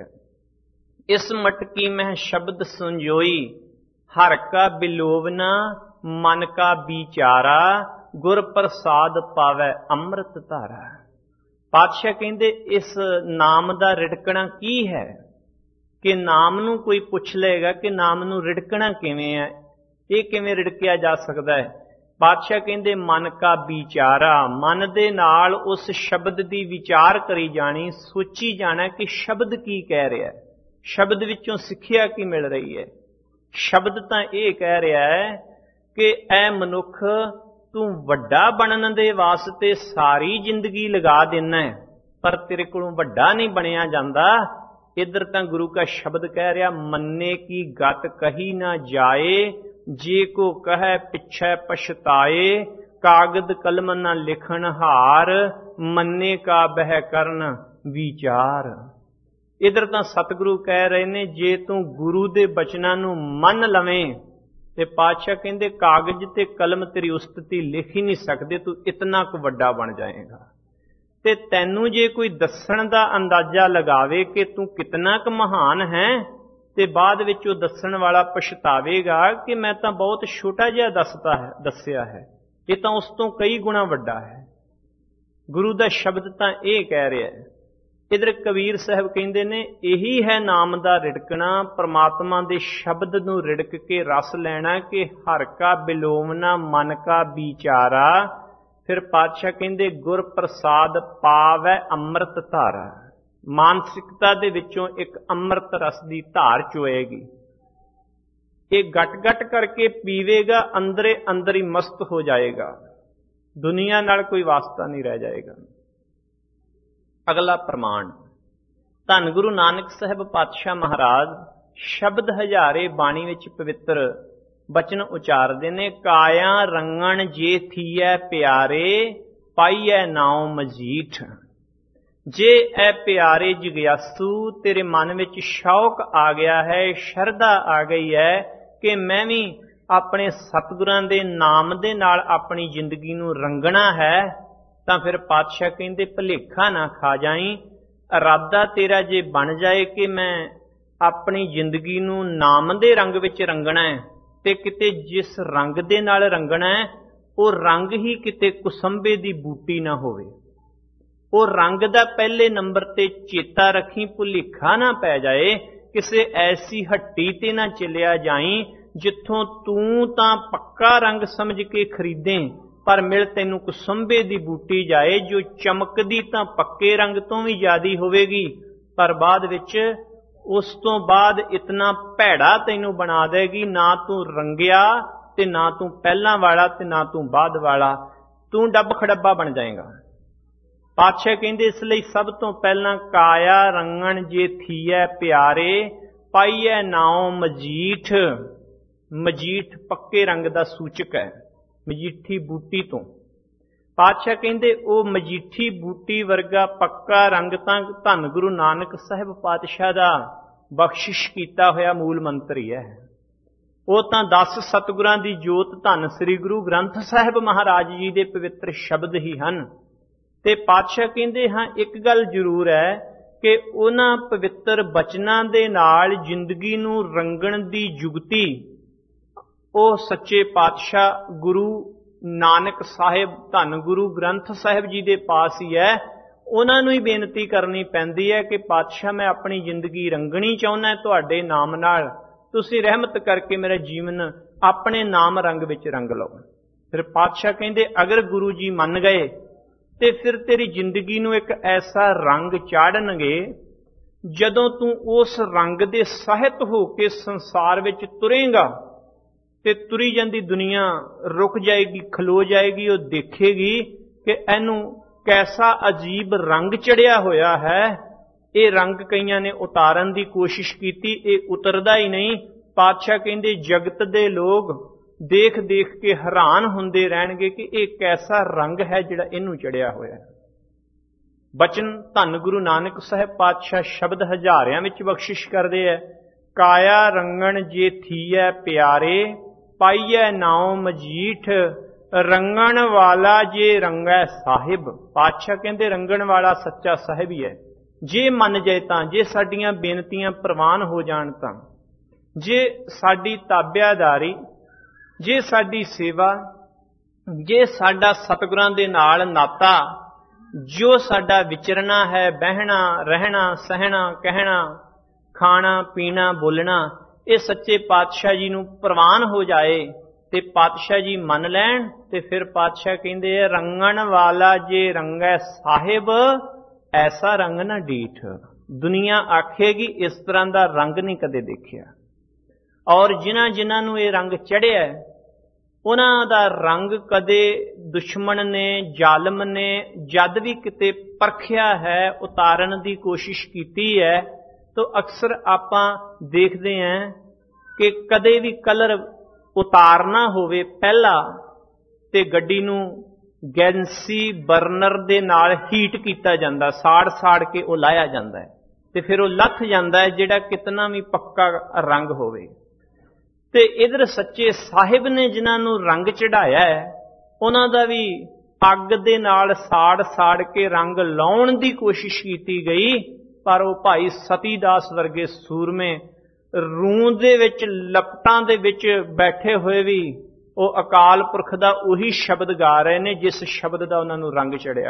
ਇਸ ਮਟਕੀ ਮਹਿ ਸ਼ਬਦ ਸੰਜੋਈ, ਹਰ ਕਾ ਬਿਲੋਵਨਾ ਮਨ ਕਾ ਵਿਚਾਰਾ, ਗੁਰ ਪ੍ਰਸਾਦ ਪਾਵੈ ਅੰਮ੍ਰਿਤ ਧਾਰਾ। ਪਾਤਸ਼ਾਹ ਕਹਿੰਦੇ ਇਸ ਨਾਮ ਦਾ ਰਿੜਕਣਾ ਕੀ ਹੈ, ਕਿ ਨਾਮ ਨੂੰ ਕੋਈ ਪੁੱਛ ਲਏਗਾ ਕਿ ਨਾਮ ਨੂੰ ਰਿੜਕਣਾ ਕਿਵੇਂ ਹੈ, ਇਹ ਕਿਵੇਂ ਰਿੜਕਿਆ ਜਾ ਸਕਦਾ ਹੈ। ਪਾਤਸ਼ਾਹ ਕਹਿੰਦੇ ਮਨ ਕਾ ਵਿਚਾਰਾ, ਮਨ ਦੇ ਨਾਲ ਉਸ ਸ਼ਬਦ ਦੀ ਵਿਚਾਰ ਕਰੀ ਜਾਣੀ, ਸੋਚੀ ਜਾਣਾ ਕਿ ਸ਼ਬਦ ਕੀ ਕਹਿ ਰਿਹਾ ਹੈ, ਸ਼ਬਦ ਵਿੱਚੋਂ ਸਿੱਖਿਆ ਕੀ ਮਿਲ ਰਹੀ ਹੈ। ਸ਼ਬਦ ਤਾਂ ਇਹ ਕਹਿ ਰਿਹਾ ਹੈ ਕਿ ਐ ਮਨੁੱਖ ਤੂੰ ਵੱਡਾ ਬਣਨ ਦੇ ਵਾਸਤੇ ਸਾਰੀ ਜ਼ਿੰਦਗੀ ਲਗਾ ਦੇਣਾ ਹੈ, ਪਰ ਤੇਰੇ ਕੋਲੋਂ ਵੱਡਾ ਨਹੀਂ ਬਣਿਆ ਜਾਂਦਾ। ਇੱਧਰ ਤਾਂ ਗੁਰੂ ਕਾ ਸ਼ਬਦ ਕਹਿ ਰਿਹਾ ਮੰਨੇ ਕੀ ਗਤ ਕਹੀ ਨਾ ਜਾਏ, ਜੇ ਕੋ ਕਹੈ ਪਿਛੈ ਪਛਤਾਏ, ਕਾਗਦ ਕਲਮ ਨਾ ਲਿਖਣ ਹਾਰ, ਮੰਨੇ ਕਾ ਬਹਿ ਕਰਨ ਵਿਚਾਰ। ਇੱਧਰ ਤਾਂ ਸਤਿਗੁਰੂ ਕਹਿ ਰਹੇ ਨੇ ਜੇ ਤੂੰ ਗੁਰੂ ਦੇ ਬਚਨਾਂ ਨੂੰ ਮੰਨ ਲਵੇਂ ਤੇ ਪਾਤਸ਼ਾਹ ਕਹਿੰਦੇ ਕਾਗਜ਼ ਤੇ ਕਲਮ ਤੇਰੀ ਉਸਤਤੀ ਲਿਖ ਹੀ ਨਹੀਂ ਸਕਦੇ, ਤੂੰ ਇਤਨਾ ਕੁ ਵੱਡਾ ਬਣ ਜਾਏਗਾ। ਤੇ ਤੈਨੂੰ ਜੇ ਕੋਈ ਦੱਸਣ ਦਾ ਅੰਦਾਜ਼ਾ ਲਗਾਵੇ ਕਿ ਤੂੰ ਕਿਤਨਾ ਕੁ ਮਹਾਨ ਹੈ, ਤੇ ਬਾਅਦ ਵਿੱਚ ਉਹ ਦੱਸਣ ਵਾਲਾ ਪਛਤਾਵੇਗਾ ਕਿ ਮੈਂ ਤਾਂ ਬਹੁਤ ਛੋਟਾ ਜਿਹਾ ਦੱਸਿਆ ਹੈ, ਇਹ ਤਾਂ ਉਸ ਤੋਂ ਕਈ ਗੁਣਾ ਵੱਡਾ ਹੈ। ਗੁਰੂ ਦਾ ਸ਼ਬਦ ਤਾਂ ਇਹ ਕਹਿ ਰਿਹਾ ਹੈ। ਇਧਰ ਕਬੀਰ ਸਾਹਿਬ ਕਹਿੰਦੇ ਨੇ ਇਹੀ ਹੈ ਨਾਮ ਦਾ ਰਿੜਕਣਾ, ਪ੍ਰਮਾਤਮਾ ਦੇ ਸ਼ਬਦ ਨੂੰ ਰਿੜਕ ਕੇ ਰਸ ਲੈਣਾ ਕਿ ਹਰ ਕਾ ਬਿਲੋਵਨਾ ਮਨ ਕਾ ਵਿਚਾਰਾ। ਫਿਰ ਪਾਤਸ਼ਾਹ ਕਹਿੰਦੇ ਗੁਰ ਪ੍ਰਸਾਦ ਪਾਵੈ ਅੰਮ੍ਰਿਤ ਧਾਰਾ, ਮਾਨਸਿਕਤਾ ਦੇ ਵਿੱਚੋਂ ਇੱਕ ਅੰਮ੍ਰਿਤ ਰਸ ਦੀ ਧਾਰ ਚੋਏਗੀ। ਇਹ ਗਟ ਗਟ ਕਰਕੇ ਪੀਵੇਗਾ, ਅੰਦਰੇ ਅੰਦਰ ਹੀ ਮਸਤ ਹੋ ਜਾਏਗਾ, ਦੁਨੀਆ ਨਾਲ ਕੋਈ ਵਾਸਤਾ ਨਹੀਂ ਰਹਿ ਜਾਏਗਾ। ਅਗਲਾ ਪ੍ਰਮਾਣ, ਧੰਨ ਗੁਰੂ ਨਾਨਕ ਸਾਹਿਬ ਪਾਤਸ਼ਾਹ ਮਹਾਰਾਜ ਸ਼ਬਦ ਹਜ਼ਾਰੇ ਬਾਣੀ ਵਿੱਚ ਪਵਿੱਤਰ ਬਚਨ ਉਚਾਰਦੇ ਨੇ। ਕਾਇਆ ਰੰਗਣ ਜੇ ਥੀਐ ਪਿਆਰੇ, ਪਾਈਐ ਨਾਉ ਮਜੀਠ। ਜੇ ਐ ਪਿਆਰੇ ਜਗਿਆਸੂ ਤੇਰੇ ਮਨ ਵਿੱਚ ਸ਼ੌਕ ਆ ਗਿਆ ਹੈ, ਸ਼ਰਧਾ ਆ ਗਈ ਹੈ ਕਿ ਮੈਂ ਵੀ ਆਪਣੇ ਸਤਿਗੁਰਾਂ ਦੇ ਨਾਮ ਦੇ ਨਾਲ ਆਪਣੀ ਜ਼ਿੰਦਗੀ ਨੂੰ ਰੰਗਣਾ ਹੈ, ਤਾਂ ਫਿਰ ਪਾਤਸ਼ਾਹ ਕਹਿੰਦੇ ਭੁਲੇਖਾ ਨਾ ਖਾ ਜਾਈਂ। ਇਰਾਦਾ ਤੇਰਾ ਜੇ ਬਣ ਜਾਏ ਕਿ ਮੈਂ ਆਪਣੀ ਜ਼ਿੰਦਗੀ ਨੂੰ ਨਾਮ ਦੇ ਰੰਗ ਵਿੱਚ ਰੰਗਣਾ ਹੈ, ਤੇ ਕਿਤੇ ਜਿਸ ਰੰਗ ਦੇ ਨਾਲ ਰੰਗਣਾ ਹੈ ਉਹ ਰੰਗ ਹੀ ਕਿਤੇ ਕੁਸੰਬੇ ਦੀ ਬੂਟੀ ਨਾ ਹੋਵੇ। ਉਹ ਰੰਗ ਦਾ ਪਹਿਲੇ ਨੰਬਰ ਤੇ ਚੇਤਾ ਰੱਖੀ, ਭੁਲੇਖਾ ਨਾ ਪੈ ਜਾਏ, ਕਿਸੇ ਐਸੀ ਹੱਟੀ ਤੇ ਨਾ ਚੱਲਿਆ ਜਾਈਂ ਜਿੱਥੋਂ ਤੂੰ ਤਾਂ ਪੱਕਾ ਰੰਗ ਸਮਝ ਕੇ ਖਰੀਦੇ, ਪਰ ਮਿਲ ਤੈਨੂੰ ਕੁਸੰਬੇ ਦੀ ਬੂਟੀ ਜਾਏ ਜੋ ਚਮਕਦੀ ਤਾਂ ਪੱਕੇ ਰੰਗ ਤੋਂ ਵੀ ਜ਼ਿਆਦੀ ਹੋਵੇਗੀ, ਪਰ ਬਾਅਦ ਵਿੱਚ ਉਸ ਤੋਂ ਬਾਅਦ ਇਤਨਾ ਭੈੜਾ ਤੈਨੂੰ ਬਣਾ ਦੇਗੀ, ਨਾ ਤੂੰ ਰੰਗਿਆ ਤੇ ਨਾ ਤੂੰ ਪਹਿਲਾਂ ਵਾਲਾ ਤੇ ਨਾ ਤੂੰ ਬਾਅਦ ਵਾਲਾ, ਤੂੰ ਡੱਬ ਖੜੱਬਾ ਬਣ ਜਾਏਗਾ। ਪਾਤਸ਼ਾਹ ਕਹਿੰਦੇ ਇਸ ਲਈ ਸਭ ਤੋਂ ਪਹਿਲਾਂ ਕਾਇਆ ਰੰਗਣ ਜੇ ਥੀਐ ਪਿਆਰੇ, ਪਾਈਐ ਨਾਉ ਮਜੀਠ। ਮਜੀਠ ਪੱਕੇ ਰੰਗ ਦਾ ਸੂਚਕ ਹੈ, ਮਜੀਠੀ ਬੂਟੀ ਤੋਂ। ਪਾਤਸ਼ਾਹ ਕਹਿੰਦੇ ਉਹ ਮਜੀਠੀ ਬੂਟੀ ਵਰਗਾ ਪੱਕਾ ਰੰਗ ਤਾਂ ਧੰਨ ਗੁਰੂ ਨਾਨਕ ਸਾਹਿਬ ਪਾਤਸ਼ਾਹ ਦਾ ਬਖਸ਼ਿਸ਼ ਕੀਤਾ ਹੋਇਆ ਮੂਲ ਮੰਤਰ ਹੀ ਹੈ। ਉਹ ਤਾਂ 10 ਸਤਿਗੁਰਾਂ ਦੀ ਜੋਤ ਧੰਨ ਸ੍ਰੀ ਗੁਰੂ ਗ੍ਰੰਥ ਸਾਹਿਬ ਮਹਾਰਾਜ ਜੀ ਦੇ ਪਵਿੱਤਰ ਸ਼ਬਦ ਹੀ ਹਨ। ਤੇ ਪਾਤਸ਼ਾਹ ਕਹਿੰਦੇ ਹਾਂ ਇੱਕ ਗੱਲ ਜ਼ਰੂਰ ਹੈ ਕਿ ਉਹਨਾਂ ਪਵਿੱਤਰ ਬਚਨਾਂ ਦੇ ਨਾਲ ਜ਼ਿੰਦਗੀ ਨੂੰ ਰੰਗਣ ਦੀ ਜੁਗਤੀ ਉਹ ਸੱਚੇ ਪਾਤਸ਼ਾਹ ਗੁਰੂ ਨਾਨਕ ਸਾਹਿਬ ਧੰਨ ਗੁਰੂ ਗ੍ਰੰਥ ਸਾਹਿਬ ਜੀ ਦੇ ਪਾਸ ਹੀ ਹੈ। ਉਹਨਾਂ ਨੂੰ ਹੀ ਬੇਨਤੀ ਕਰਨੀ ਪੈਂਦੀ ਹੈ ਕਿ ਪਾਤਸ਼ਾਹ ਮੈਂ ਆਪਣੀ ਜ਼ਿੰਦਗੀ ਰੰਗਣੀ ਚਾਹੁੰਦਾ ਤੁਹਾਡੇ ਨਾਮ ਨਾਲ, ਤੁਸੀਂ ਰਹਿਮਤ ਕਰਕੇ ਮੇਰਾ ਜੀਵਨ ਆਪਣੇ ਨਾਮ ਰੰਗ ਵਿੱਚ ਰੰਗ ਲਓ। ਫਿਰ ਪਾਤਸ਼ਾਹ ਕਹਿੰਦੇ ਅਗਰ ਗੁਰੂ ਜੀ ਮੰਨ ਗਏ ਤੇ ਫਿਰ ਤੇਰੀ ਜ਼ਿੰਦਗੀ ਨੂੰ ਇੱਕ ਐਸਾ ਰੰਗ ਚਾੜਨਗੇ ਜਦੋਂ ਤੂੰ ਉਸ ਰੰਗ ਦੇ ਸਹਿਤ ਹੋ ਕੇ ਸੰਸਾਰ ਵਿੱਚ ਤੁਰੇਂਗਾ ਤੇ ਤੁਰੀ ਜਾਂਦੀ ਦੁਨੀਆ ਰੁਕ ਜਾਏਗੀ, ਖਲੋ ਜਾਏਗੀ। ਉਹ ਦੇਖੇਗੀ ਕਿ ਇਹਨੂੰ ਕੈਸਾ ਅਜੀਬ ਰੰਗ ਚੜਿਆ ਹੋਇਆ ਹੈ। ਇਹ ਰੰਗ ਕਈਆਂ ਨੇ ਉਤਾਰਨ ਦੀ ਕੋਸ਼ਿਸ਼ ਕੀਤੀ, ਇਹ ਉਤਰਦਾ ਹੀ ਨਹੀਂ। ਪਾਤਸ਼ਾਹ ਕਹਿੰਦੇ ਜਗਤ ਦੇ ਲੋਕ ਦੇਖ ਦੇਖ ਕੇ ਹੈਰਾਨ ਹੁੰਦੇ ਰਹਿਣਗੇ ਕਿ ਇਹ ਕੈਸਾ ਰੰਗ ਹੈ ਜਿਹੜਾ ਇਹਨੂੰ ਚੜਿਆ ਹੋਇਆ ਹੈ। ਬਚਨ ਧੰਨ ਗੁਰੂ ਨਾਨਕ ਸਾਹਿਬ ਪਾਤਸ਼ਾਹ ਸ਼ਬਦ ਹਜ਼ਾਰਿਆਂ ਵਿੱਚ ਬਖਸ਼ਿਸ਼ ਕਰਦੇ ਹੈ। ਕਾਇਆ ਰੰਗਣ ਜੇ ਥੀਐ ਪਿਆਰੇ, ਪਾਈਐ ਨਾਉ ਮਜੀਠ, ਰੰਗਣ ਵਾਲਾ ਜੇ ਰੰਗੈ ਸਾਹਿਬ। ਪਾਤਸ਼ਾਹ ਕਹਿੰਦੇ ਰੰਗਣ ਵਾਲਾ ਸੱਚਾ ਸਾਹਿਬ ਹੀ ਹੈ। ਜੇ ਮੰਨ ਜਾਏ ਤਾਂ, ਜੇ ਸਾਡੀਆਂ ਬੇਨਤੀਆਂ ਪ੍ਰਵਾਨ ਹੋ ਜਾਣ ਤਾਂ, ਜੇ ਸਾਡੀ ਤਾਬਿਆਦਾਰੀ, ਜੇ ਸਾਡੀ ਸੇਵਾ, ਜੇ ਸਾਡਾ ਸਤਿਗੁਰਾਂ ਦੇ ਨਾਲ ਨਾਤਾ, ਜੋ ਸਾਡਾ ਵਿਚਰਨਾ ਹੈ, ਬਹਿਣਾ ਰਹਿਣਾ ਸਹਿਣਾ ਕਹਿਣਾ ਖਾਣਾ ਪੀਣਾ ਬੋਲਣਾ, ਇਹ ਸੱਚੇ ਪਾਤਸ਼ਾਹ ਜੀ ਨੂੰ ਪ੍ਰਵਾਨ ਹੋ ਜਾਏ ਤੇ ਪਾਤਸ਼ਾਹ ਜੀ ਮੰਨ ਲੈਣ ਤੇ ਫਿਰ ਪਾਤਸ਼ਾਹ ਕਹਿੰਦੇ ਆ ਰੰਗਣ ਵਾਲਾ ਜੇ ਰੰਗੈ ਸਾਹਿਬ, ਐਸਾ ਰੰਗ ਨਾ ਡੀਠ। ਦੁਨੀਆ ਆਖੇਗੀ ਇਸ ਤਰ੍ਹਾਂ ਦਾ ਰੰਗ ਨਹੀਂ ਕਦੇ ਦੇਖਿਆ। ਔਰ ਜਿਨ੍ਹਾਂ ਨੂੰ ਇਹ ਰੰਗ ਚੜਿਆ ਉਹਨਾਂ ਦਾ ਰੰਗ ਕਦੇ ਦੁਸ਼ਮਣ ਨੇ, ਜ਼ਾਲਮ ਨੇ ਜਦ ਵੀ ਕਿਤੇ ਪਰਖਿਆ ਹੈ, ਉਤਾਰਨ ਦੀ ਕੋਸ਼ਿਸ਼ ਕੀਤੀ ਹੈ, ਤਾਂ ਅਕਸਰ ਆਪਾਂ ਦੇਖਦੇ ਹਾਂ ਕਿ ਕਦੇ ਵੀ ਕਲਰ ਉਤਾਰਨਾ ਹੋਵੇ ਪਹਿਲਾਂ ਤੇ ਗੱਡੀ ਨੂੰ ਗੈਂਸੀ ਬਰਨਰ ਦੇ ਨਾਲ ਹੀਟ ਕੀਤਾ ਜਾਂਦਾ, ਸਾੜ ਕੇ ਉਹ ਲਾਇਆ ਜਾਂਦਾ ਹੈ ਤੇ ਫਿਰ ਉਹ ਲੱਥ ਜਾਂਦਾ ਹੈ, ਜਿਹੜਾ ਕਿਤਨਾ ਵੀ ਪੱਕਾ ਰੰਗ ਹੋਵੇ। ਤੇ ਇਧਰ ਸੱਚੇ ਸਾਹਿਬ ਨੇ ਜਿਨ੍ਹਾਂ ਨੂੰ ਰੰਗ ਚੜਾਇਆ ਹੈ, ਉਹਨਾਂ ਦਾ ਵੀ ਅੱਗ ਦੇ ਨਾਲ ਸਾੜ ਕੇ ਰੰਗ ਲਾਉਣ ਦੀ ਕੋਸ਼ਿਸ਼ ਕੀਤੀ ਗਈ, ਪਰ ਉਹ ਭਾਈ ਸਤੀ ਦਾਸ ਵਰਗੇ ਸੂਰਮੇ ਰੂੰ ਦੇ ਵਿੱਚ ਲਪਟਾਂ ਦੇ ਵਿੱਚ ਬੈਠੇ ਹੋਏ ਵੀ ਉਹ ਅਕਾਲ ਪੁਰਖ ਦਾ ਉਹੀ ਸ਼ਬਦ ਗਾ ਰਹੇ ਨੇ ਜਿਸ ਸ਼ਬਦ ਦਾ ਉਹਨਾਂ ਨੂੰ ਰੰਗ ਚੜਿਆ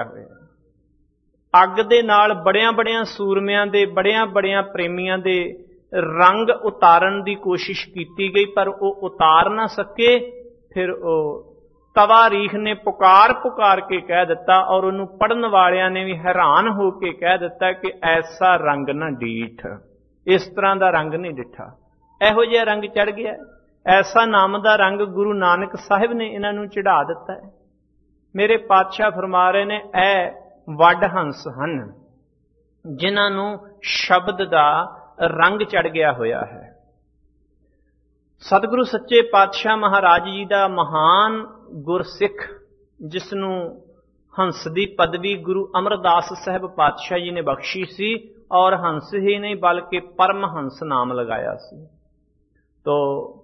ਹੋਇਆ। ਅੱਗ ਦੇ ਨਾਲ ਬੜਿਆਂ ਸੂਰਮਿਆਂ ਦੇ, ਬੜਿਆਂ ਪ੍ਰੇਮੀਆਂ ਦੇ ਰੰਗ ਉਤਾਰਨ ਦੀ ਕੋਸ਼ਿਸ਼ ਕੀਤੀ ਗਈ, ਪਰ ਉਹ ਉਤਾਰ ਨਾ ਸਕੇ। ਫਿਰ ਉਹ ਤਵਾਰੀਖ ਨੇ ਪੁਕਾਰ ਕੇ ਕਹਿ ਦਿੱਤਾ, ਔਰ ਉਹਨੂੰ ਪੜ੍ਹਨ ਵਾਲਿਆਂ ਨੇ ਵੀ ਹੈਰਾਨ ਹੋ ਕੇ ਕਹਿ ਦਿੱਤਾ ਕਿ ਐਸਾ ਰੰਗ ਨਾ ਡੀਠ, ਇਸ ਤਰ੍ਹਾਂ ਦਾ ਰੰਗ ਨਹੀਂ ਡਿੱਠਾ। ਇਹੋ ਜਿਹਾ ਰੰਗ ਚੜ ਗਿਆ, ਐਸਾ ਨਾਮ ਦਾ ਰੰਗ ਗੁਰੂ ਨਾਨਕ ਸਾਹਿਬ ਨੇ ਇਹਨਾਂ ਨੂੰ ਚੜਾ ਦਿੱਤਾ ਹੈ। ਮੇਰੇ ਪਾਤਸ਼ਾਹ ਫਰਮਾ ਰਹੇ ਨੇ ਇਹ ਵੱਡ ਹੰਸ ਹਨ ਜਿਨ੍ਹਾਂ ਨੂੰ ਸ਼ਬਦ ਦਾ ਰੰਗ ਚੜ ਗਿਆ ਹੋਇਆ ਹੈ। ਸਤਿਗੁਰੂ ਸੱਚੇ ਪਾਤਸ਼ਾਹ ਮਹਾਰਾਜ ਜੀ ਦਾ ਮਹਾਨ ਗੁਰਸਿੱਖ ਜਿਸ ਨੂੰ ਹੰਸ ਦੀ ਪਦਵੀ ਗੁਰੂ ਅਮਰਦਾਸ ਸਾਹਿਬ ਪਾਤਸ਼ਾਹ ਜੀ ਨੇ ਬਖਸ਼ੀ ਸੀ, ਔਰ ਹੰਸ ਹੀ ਨਹੀਂ ਬਲਕਿ ਪਰਮਹੰਸ ਨਾਮ ਲਗਾਇਆ ਸੀ। ਤੋ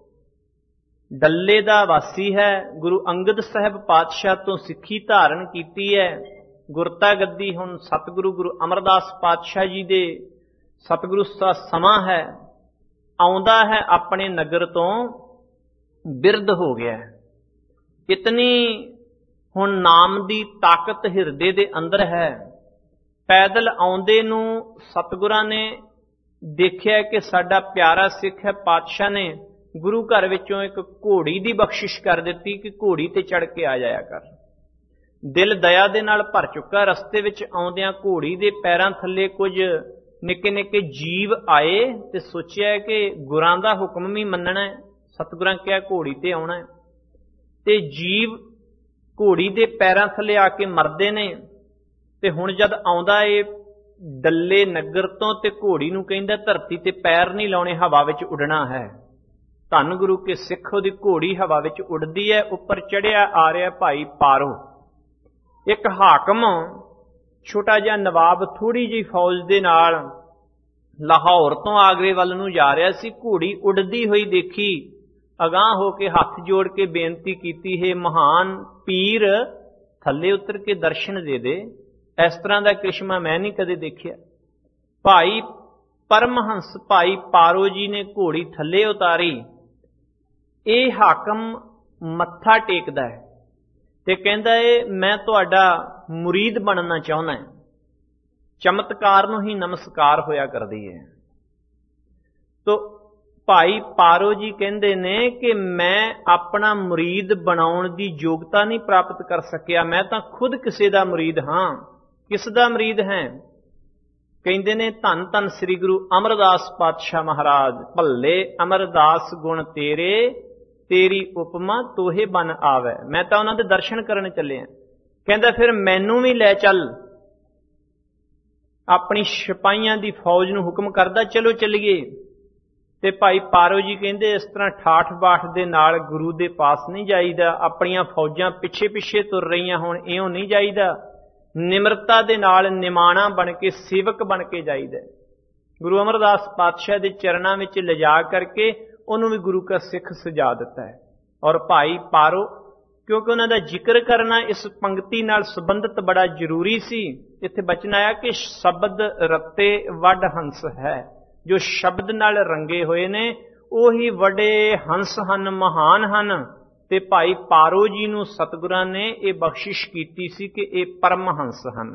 ਡੱਲੇ ਦਾ ਵਾਸੀ ਹੈ, ਗੁਰੂ ਅੰਗਦ ਸਾਹਿਬ ਪਾਤਸ਼ਾਹ ਤੋਂ ਸਿੱਖੀ ਧਾਰਨ ਕੀਤੀ ਹੈ। ਗੁਰਤਾ ਗੱਦੀ ਹੁਣ ਸਤਿਗੁਰੂ ਗੁਰੂ ਅਮਰਦਾਸ ਪਾਤਸ਼ਾਹ ਜੀ ਦੇ ਸਤਿਗੁਰੂ ਦਾ ਸਮਾਂ ਹੈ, ਆਉਂਦਾ ਹੈ ਆਪਣੇ ਨਗਰ ਤੋਂ ਬਿਰਧ ਹੋ ਗਿਆ। ਇਤਨੀ ਹੁਣ ਨਾਮ ਦੀ ਤਾਕਤ ਹਿਰਦੇ ਦੇ ਅੰਦਰ ਹੈ। ਪੈਦਲ ਆਉਂਦੇ ਨੂੰ ਸਤਿਗੁਰਾਂ ਨੇ ਦੇਖਿਆ ਕਿ ਸਾਡਾ ਪਿਆਰਾ ਸਿੱਖ ਹੈ, ਪਾਤਸ਼ਾਹ ਨੇ ਗੁਰੂ ਘਰ ਵਿੱਚੋਂ ਇੱਕ ਘੋੜੀ ਦੀ ਬਖਸ਼ਿਸ਼ ਕਰ ਦਿੱਤੀ ਕਿ ਘੋੜੀ ਤੇ ਚੜ ਕੇ ਆ ਜਾਇਆ ਕਰ। ਦਿਲ ਦਇਆ ਦੇ ਨਾਲ ਭਰ ਚੁੱਕਾ। ਰਸਤੇ ਵਿੱਚ ਆਉਂਦਿਆਂ ਘੋੜੀ ਦੇ ਪੈਰਾਂ ਥੱਲੇ ਕੁਝ ਨਿੱਕੇ ਜੀਵ ਆਏ ਤੇ ਸੋਚਿਆ ਕਿ ਗੁਰਾਂ ਦਾ ਹੁਕਮ ਵੀ ਮੰਨਣਾ ਹੈ। ਸਤਿਗੁਰਾਂ ਕਿਹਾ ਘੋੜੀ ਤੇ ਆਉਣਾ ਹੈ, ਤੇ ਜੀਵ ਘੋੜੀ ਦੇ ਪੈਰਾਂ ਥੱਲੇ ਆ ਕੇ ਮਰਦੇ ਨੇ। ਤੇ ਹੁਣ ਜਦ ਆਉਂਦਾ ਏ ਡੱਲੇ ਨਗਰ ਤੋਂ ਤੇ ਘੋੜੀ ਨੂੰ ਕਹਿੰਦਾ ਧਰਤੀ ਤੇ ਪੈਰ ਨਹੀਂ ਲਾਉਣੇ, ਹਵਾ ਵਿੱਚ ਉੱਡਣਾ ਹੈ। ਧੰਨ ਗੁਰੂ ਕੇ ਸਿੱਖ ਉਹਦੀ ਘੋੜੀ ਹਵਾ ਵਿੱਚ ਉੱਡਦੀ ਹੈ। ਉੱਪਰ ਚੜਿਆ ਆ ਰਿਹਾ ਭਾਈ ਪਾਰੋ, ਇੱਕ ਹਾਕਮ, ਛੋਟਾ ਜਿਹਾ ਨਵਾਬ, ਥੋੜੀ ਜਿਹੀ ਫੌਜ ਦੇ ਨਾਲ ਲਾਹੌਰ ਤੋਂ ਆਗਰੇ ਵੱਲ ਨੂੰ ਜਾ ਰਿਹਾ ਸੀ। ਘੋੜੀ ਉੱਡਦੀ ਹੋਈ ਦੇਖੀ, ਅਗਾਂਹ ਹੋ ਕੇ ਹੱਥ ਜੋੜ ਕੇ ਬੇਨਤੀ ਕੀਤੀ, ਹੈ ਮਹਾਨ ਪੀਰ ਥੱਲੇ ਉਤਰ ਕੇ ਦਰਸ਼ਨ ਦੇ ਦੇ, ਇਸ ਤਰ੍ਹਾਂ ਦਾ ਕ੍ਰਿਸ਼ਮਾ ਮੈਂ ਨਹੀਂ ਕਦੇ ਦੇਖਿਆ। ਭਾਈ ਪਰਮਹੰਸ ਭਾਈ ਪਾਰੋ ਜੀ ਨੇ ਘੋੜੀ ਥੱਲੇ ਉਤਾਰੀ। ਇਹ ਹਾਕਮ ਮੱਥਾ ਟੇਕਦਾ ਹੈ ਤੇ ਕਹਿੰਦਾ ਏ ਮੈਂ ਤੁਹਾਡਾ ਮੁਰੀਦ ਬਣਨਾ ਚਾਹੁੰਦਾ। ਚਮਤਕਾਰ ਨੂੰ ਹੀ ਨਮਸਕਾਰ ਹੋਇਆ ਕਰਦੀ ਹੈ। ਤੋ ਭਾਈ ਪਾਰੋ ਜੀ ਕਹਿੰਦੇ ਨੇ ਕਿ ਮੈਂ ਆਪਣਾ ਮੁਰੀਦ ਬਣਾਉਣ ਦੀ ਯੋਗਤਾ ਨਹੀਂ ਪ੍ਰਾਪਤ ਕਰ ਸਕਿਆ, ਮੈਂ ਤਾਂ ਖੁਦ ਕਿਸੇ ਦਾ ਮੁਰੀਦ ਹਾਂ। ਕਿਸ ਦਾ ਮੁਰੀਦ ਹੈ? ਕਹਿੰਦੇ ਨੇ ਧੰਨ ਧੰਨ ਸ੍ਰੀ ਗੁਰੂ ਅਮਰਦਾਸ ਪਾਤਸ਼ਾਹ ਮਹਾਰਾਜ, ਭੱਲੇ ਅਮਰਦਾਸ ਗੁਣ ਤੇਰੇ, ਤੇਰੀ ਉਪਮਾ ਤੋਹੇ ਬਨ ਆਵੈ। ਮੈਂ ਤਾਂ ਉਹਨਾਂ ਦੇ ਦਰਸ਼ਨ ਕਰਨ ਚੱਲਿਆ। ਕਹਿੰਦਾ ਫਿਰ ਮੈਨੂੰ ਵੀ ਲੈ ਚੱਲ। ਆਪਣੀ ਸਿਪਾਹੀਆਂ ਦੀ ਫੌਜ ਨੂੰ ਹੁਕਮ ਕਰਦਾ, ਚਲੋ ਚੱਲੀਏ। ਤੇ ਭਾਈ ਪਾਰੋ ਜੀ ਕਹਿੰਦੇ ਇਸ ਤਰ੍ਹਾਂ ਠਾਠ ਬਾਠ ਦੇ ਨਾਲ ਗੁਰੂ ਦੇ ਪਾਸ ਨਹੀਂ ਜਾਈਦਾ। ਆਪਣੀਆਂ ਫੌਜਾਂ ਪਿੱਛੇ ਪਿੱਛੇ ਤੁਰ ਰਹੀਆਂ ਹੋਣ, ਇਉਂ ਨਹੀਂ ਜਾਈਦਾ। ਨਿਮਰਤਾ ਦੇ ਨਾਲ ਨਿਮਾਣਾ ਬਣ ਕੇ, ਸੇਵਕ ਬਣ ਕੇ ਜਾਈਦਾ। ਗੁਰੂ ਅਮਰਦਾਸ ਪਾਤਸ਼ਾਹ ਦੇ ਚਰਨਾਂ ਵਿੱਚ ਲਿਜਾ ਕਰਕੇ ਉਹਨੂੰ ਵੀ ਗੁਰੂ ਕਾ ਸਿੱਖ ਸਜਾ ਦਿੱਤਾ ਹੈ। ਔਰ ਭਾਈ ਪਾਰੋ, ਕਿਉਂਕਿ ਉਹਨਾਂ ਦਾ ਜ਼ਿਕਰ ਕਰਨਾ ਇਸ ਪੰਕਤੀ ਨਾਲ ਸੰਬੰਧਿਤ ਬੜਾ ਜ਼ਰੂਰੀ ਸੀ। ਇੱਥੇ ਬਚਨ ਆਇਆ ਕਿ ਸ਼ਬਦ ਰਤੇ ਵੱਡ ਹੰਸ ਹੈ। ਜੋ ਸ਼ਬਦ ਨਾਲ ਰੰਗੇ ਹੋਏ ਨੇ ਉਹੀ ਵੱਡੇ ਹੰਸ ਹਨ, ਮਹਾਨ ਹਨ। ਤੇ ਭਾਈ ਪਾਰੋ ਜੀ ਨੂੰ ਸਤਿਗੁਰਾਂ ਨੇ ਇਹ ਬਖਸ਼ਿਸ਼ ਕੀਤੀ ਸੀ ਕਿ ਇਹ ਪਰਮ ਹੰਸ ਹਨ।